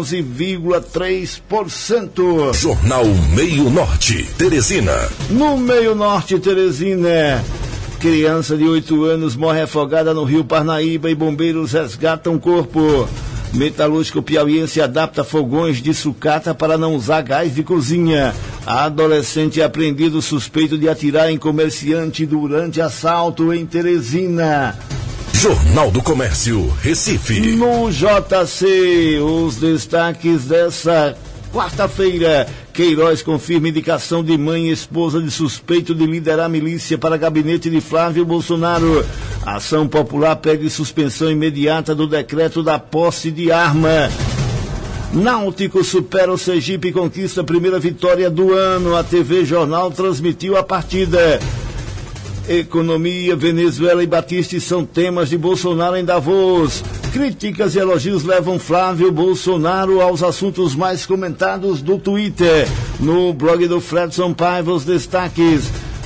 Speaker 2: 11,3%.
Speaker 1: Jornal Meio Norte, Teresina.
Speaker 2: No Meio Norte, Teresina, criança de 8 anos morre afogada no rio Parnaíba e bombeiros resgatam o corpo. Metalúrgico piauiense adapta fogões de sucata para não usar gás de cozinha. Adolescente é apreendido suspeito de atirar em comerciante durante assalto em Teresina.
Speaker 1: Jornal do Comércio, Recife.
Speaker 2: No JC, os destaques dessa quarta-feira. Queiroz confirma indicação de mãe e esposa de suspeito de liderar milícia para gabinete de Flávio Bolsonaro. Ação Popular pede suspensão imediata do decreto da posse de arma. Náutico supera o Sergipe e conquista a primeira vitória do ano. A TV Jornal transmitiu a partida. Economia, Venezuela e Batiste são temas de Bolsonaro em Davos. Críticas e elogios levam Flávio Bolsonaro aos assuntos mais comentados do Twitter. No blog do Fredson Paiva, os destaques.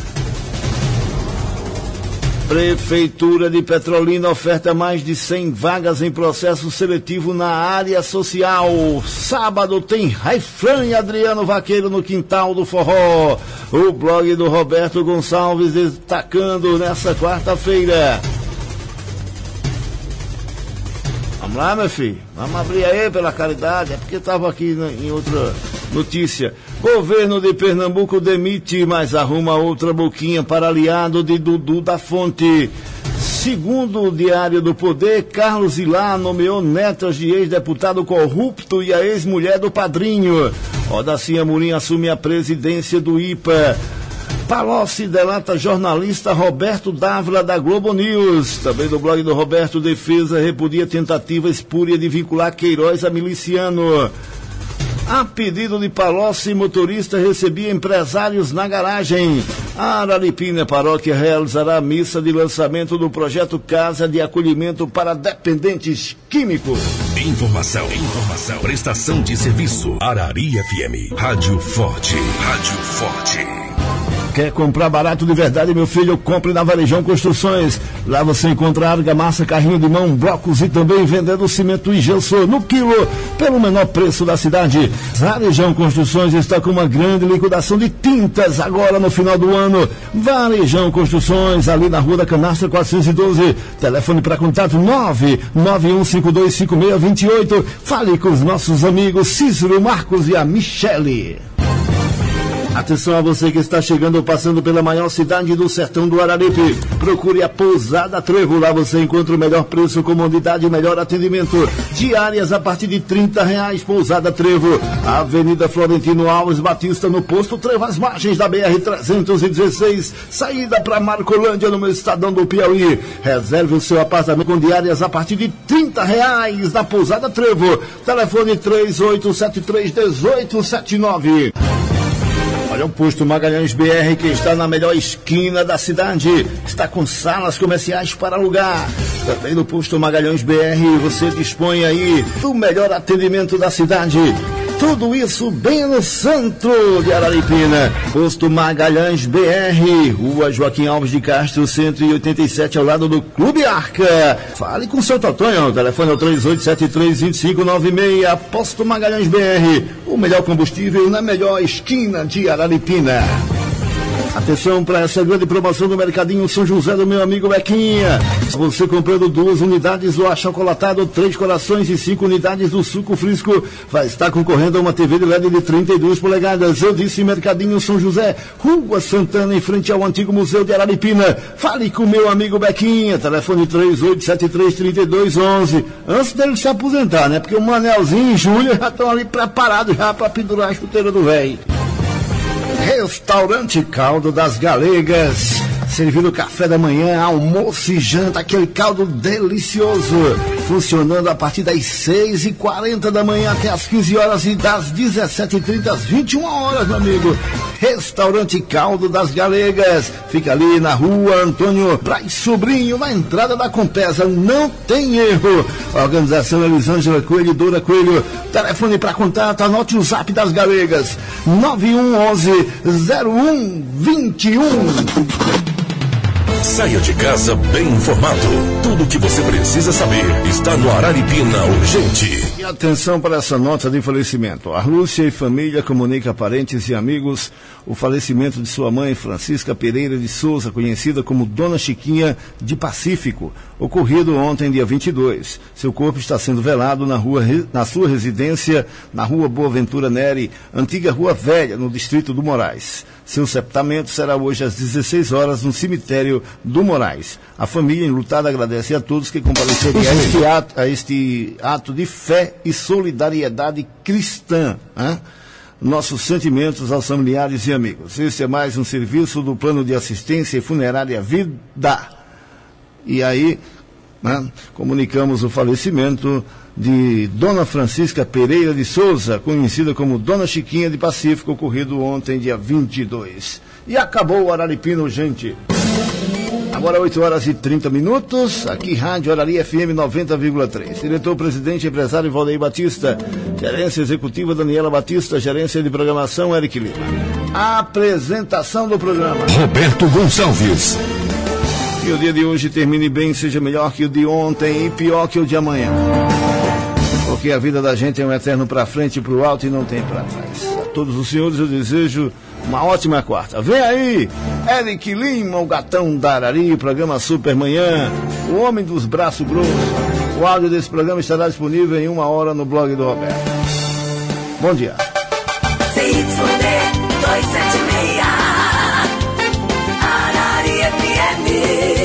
Speaker 2: Prefeitura de Petrolina oferta mais de 100 vagas em processo seletivo na área social. Sábado tem Raifran e Adriano Vaqueiro no quintal do forró. O blog do Roberto Gonçalves destacando nessa quarta-feira. Vamos lá, meu filho. Vamos abrir aí pela caridade. É porque estava aqui em outra notícia. Governo de Pernambuco demite, mas arruma outra boquinha para aliado de Dudu da Fonte. Segundo o Diário do Poder, Carlos Ilá nomeou netas de ex-deputado corrupto e a ex-mulher do padrinho. Odaci Amorim assume a presidência do IPA. Palocci delata jornalista Roberto Dávila da Globo News. Também do blog do Roberto, Defesa repudia tentativa espúria de vincular Queiroz a miliciano. A pedido de Palocci, motorista recebia empresários na garagem. A Araripina Paróquia realizará a missa de lançamento do projeto Casa de Acolhimento para Dependentes Químicos.
Speaker 1: Informação. Prestação de serviço. Arari FM. Rádio Forte.
Speaker 2: Quer comprar barato de verdade, meu filho? Compre na Varejão Construções. Lá você encontra argamassa, carrinho de mão, blocos e também vendendo cimento e gesso no quilo pelo menor preço da cidade. Varejão Construções está com uma grande liquidação de tintas agora no final do ano. Varejão Construções, ali na Rua da Canastra 412. Telefone para contato 991525628. Fale com os nossos amigos Cícero, Marcos e a Michele. Atenção a você que está chegando ou passando pela maior cidade do sertão do Araripe. Procure a Pousada Trevo. Lá você encontra o melhor preço, comodidade e melhor atendimento. Diárias a partir de R$30. Pousada Trevo. Avenida Florentino Alves Batista, no posto Trevo, às margens da BR-316. Saída para Marcolândia, no estadão do Piauí. Reserve o seu apartamento com diárias a partir de R$30 da Pousada Trevo. Telefone 3873-1879. Olha o posto Magalhães BR, que está na melhor esquina da cidade. Está com salas comerciais para alugar. Também no posto Magalhães BR você dispõe aí do melhor atendimento da cidade. Tudo isso bem no centro de Araripina. Posto Magalhães BR, Rua Joaquim Alves de Castro, 187, ao lado do Clube Arca. Fale com o seu Totonho, o telefone é o 3873-2596. Posto Magalhães BR, o melhor combustível na melhor esquina de Araripina. Atenção para essa grande promoção do Mercadinho São José do meu amigo Bequinha. Você comprando 2 unidades do achocolatado, 3 corações e 5 unidades do suco frisco, vai estar concorrendo a uma TV de LED de 32 polegadas. Eu disse Mercadinho São José, Rua Santana, em frente ao antigo Museu de Araripina. Fale com meu amigo Bequinha, telefone 3873-3211. Antes dele se aposentar, né? Porque o Manelzinho e Júlia já estão ali preparados já para pendurar a chuteira do velho. Restaurante Caldo das Galegas, servindo café da manhã, almoço e janta, aquele caldo delicioso, funcionando a partir das 6h40 da manhã até as 15 horas e das 17h30 às 21 horas, meu amigo. Restaurante Caldo das Galegas, fica ali na rua Antônio Braz Sobrinho, na entrada da Compesa, não tem erro. Organização Elisângela Coelho e Dora Coelho. Telefone para contato, anote o zap das Galegas, 9111-0121.
Speaker 1: Saia de casa bem informado. Tudo o que você precisa saber está no Araripina Urgente.
Speaker 2: E atenção para essa nota de falecimento. A Lúcia e família comunica a parentes e amigos o falecimento de sua mãe, Francisca Pereira de Souza, conhecida como Dona Chiquinha de Pacífico, ocorrido ontem, dia 22. Seu corpo está sendo velado na sua residência, na rua Boaventura Neri, antiga Rua Velha, no distrito do Moraes. Seu sepultamento será hoje às 16 horas no cemitério do Moraes. A família enlutada agradece a todos que compareceram a este ato de fé e solidariedade cristã. Nossos sentimentos aos familiares e amigos. Este é mais um serviço do Plano de Assistência e Funerária Vida. E aí, comunicamos o falecimento de Dona Francisca Pereira de Souza, conhecida como Dona Chiquinha de Pacífico, ocorrido ontem, dia 22. E acabou o Araripina Urgente. Agora 8h30, aqui Rádio Araria FM 90,3. Diretor-presidente empresário Valdeir Batista, gerência executiva Daniela Batista, gerência de programação Eric Lima. Apresentação do programa
Speaker 1: Roberto Gonçalves.
Speaker 2: Que o dia de hoje termine bem, seja melhor que o de ontem e pior que o de amanhã. Porque a vida da gente é um eterno para frente e para o alto e não tem para trás. A todos os senhores eu desejo uma ótima quarta. Vem aí, Eric Lima, o gatão da Arari, programa Super Manhã, o homem dos braços grossos. O áudio desse programa estará disponível em 1 hora no blog do Roberto. Bom dia.
Speaker 3: CYD 276 Arari FM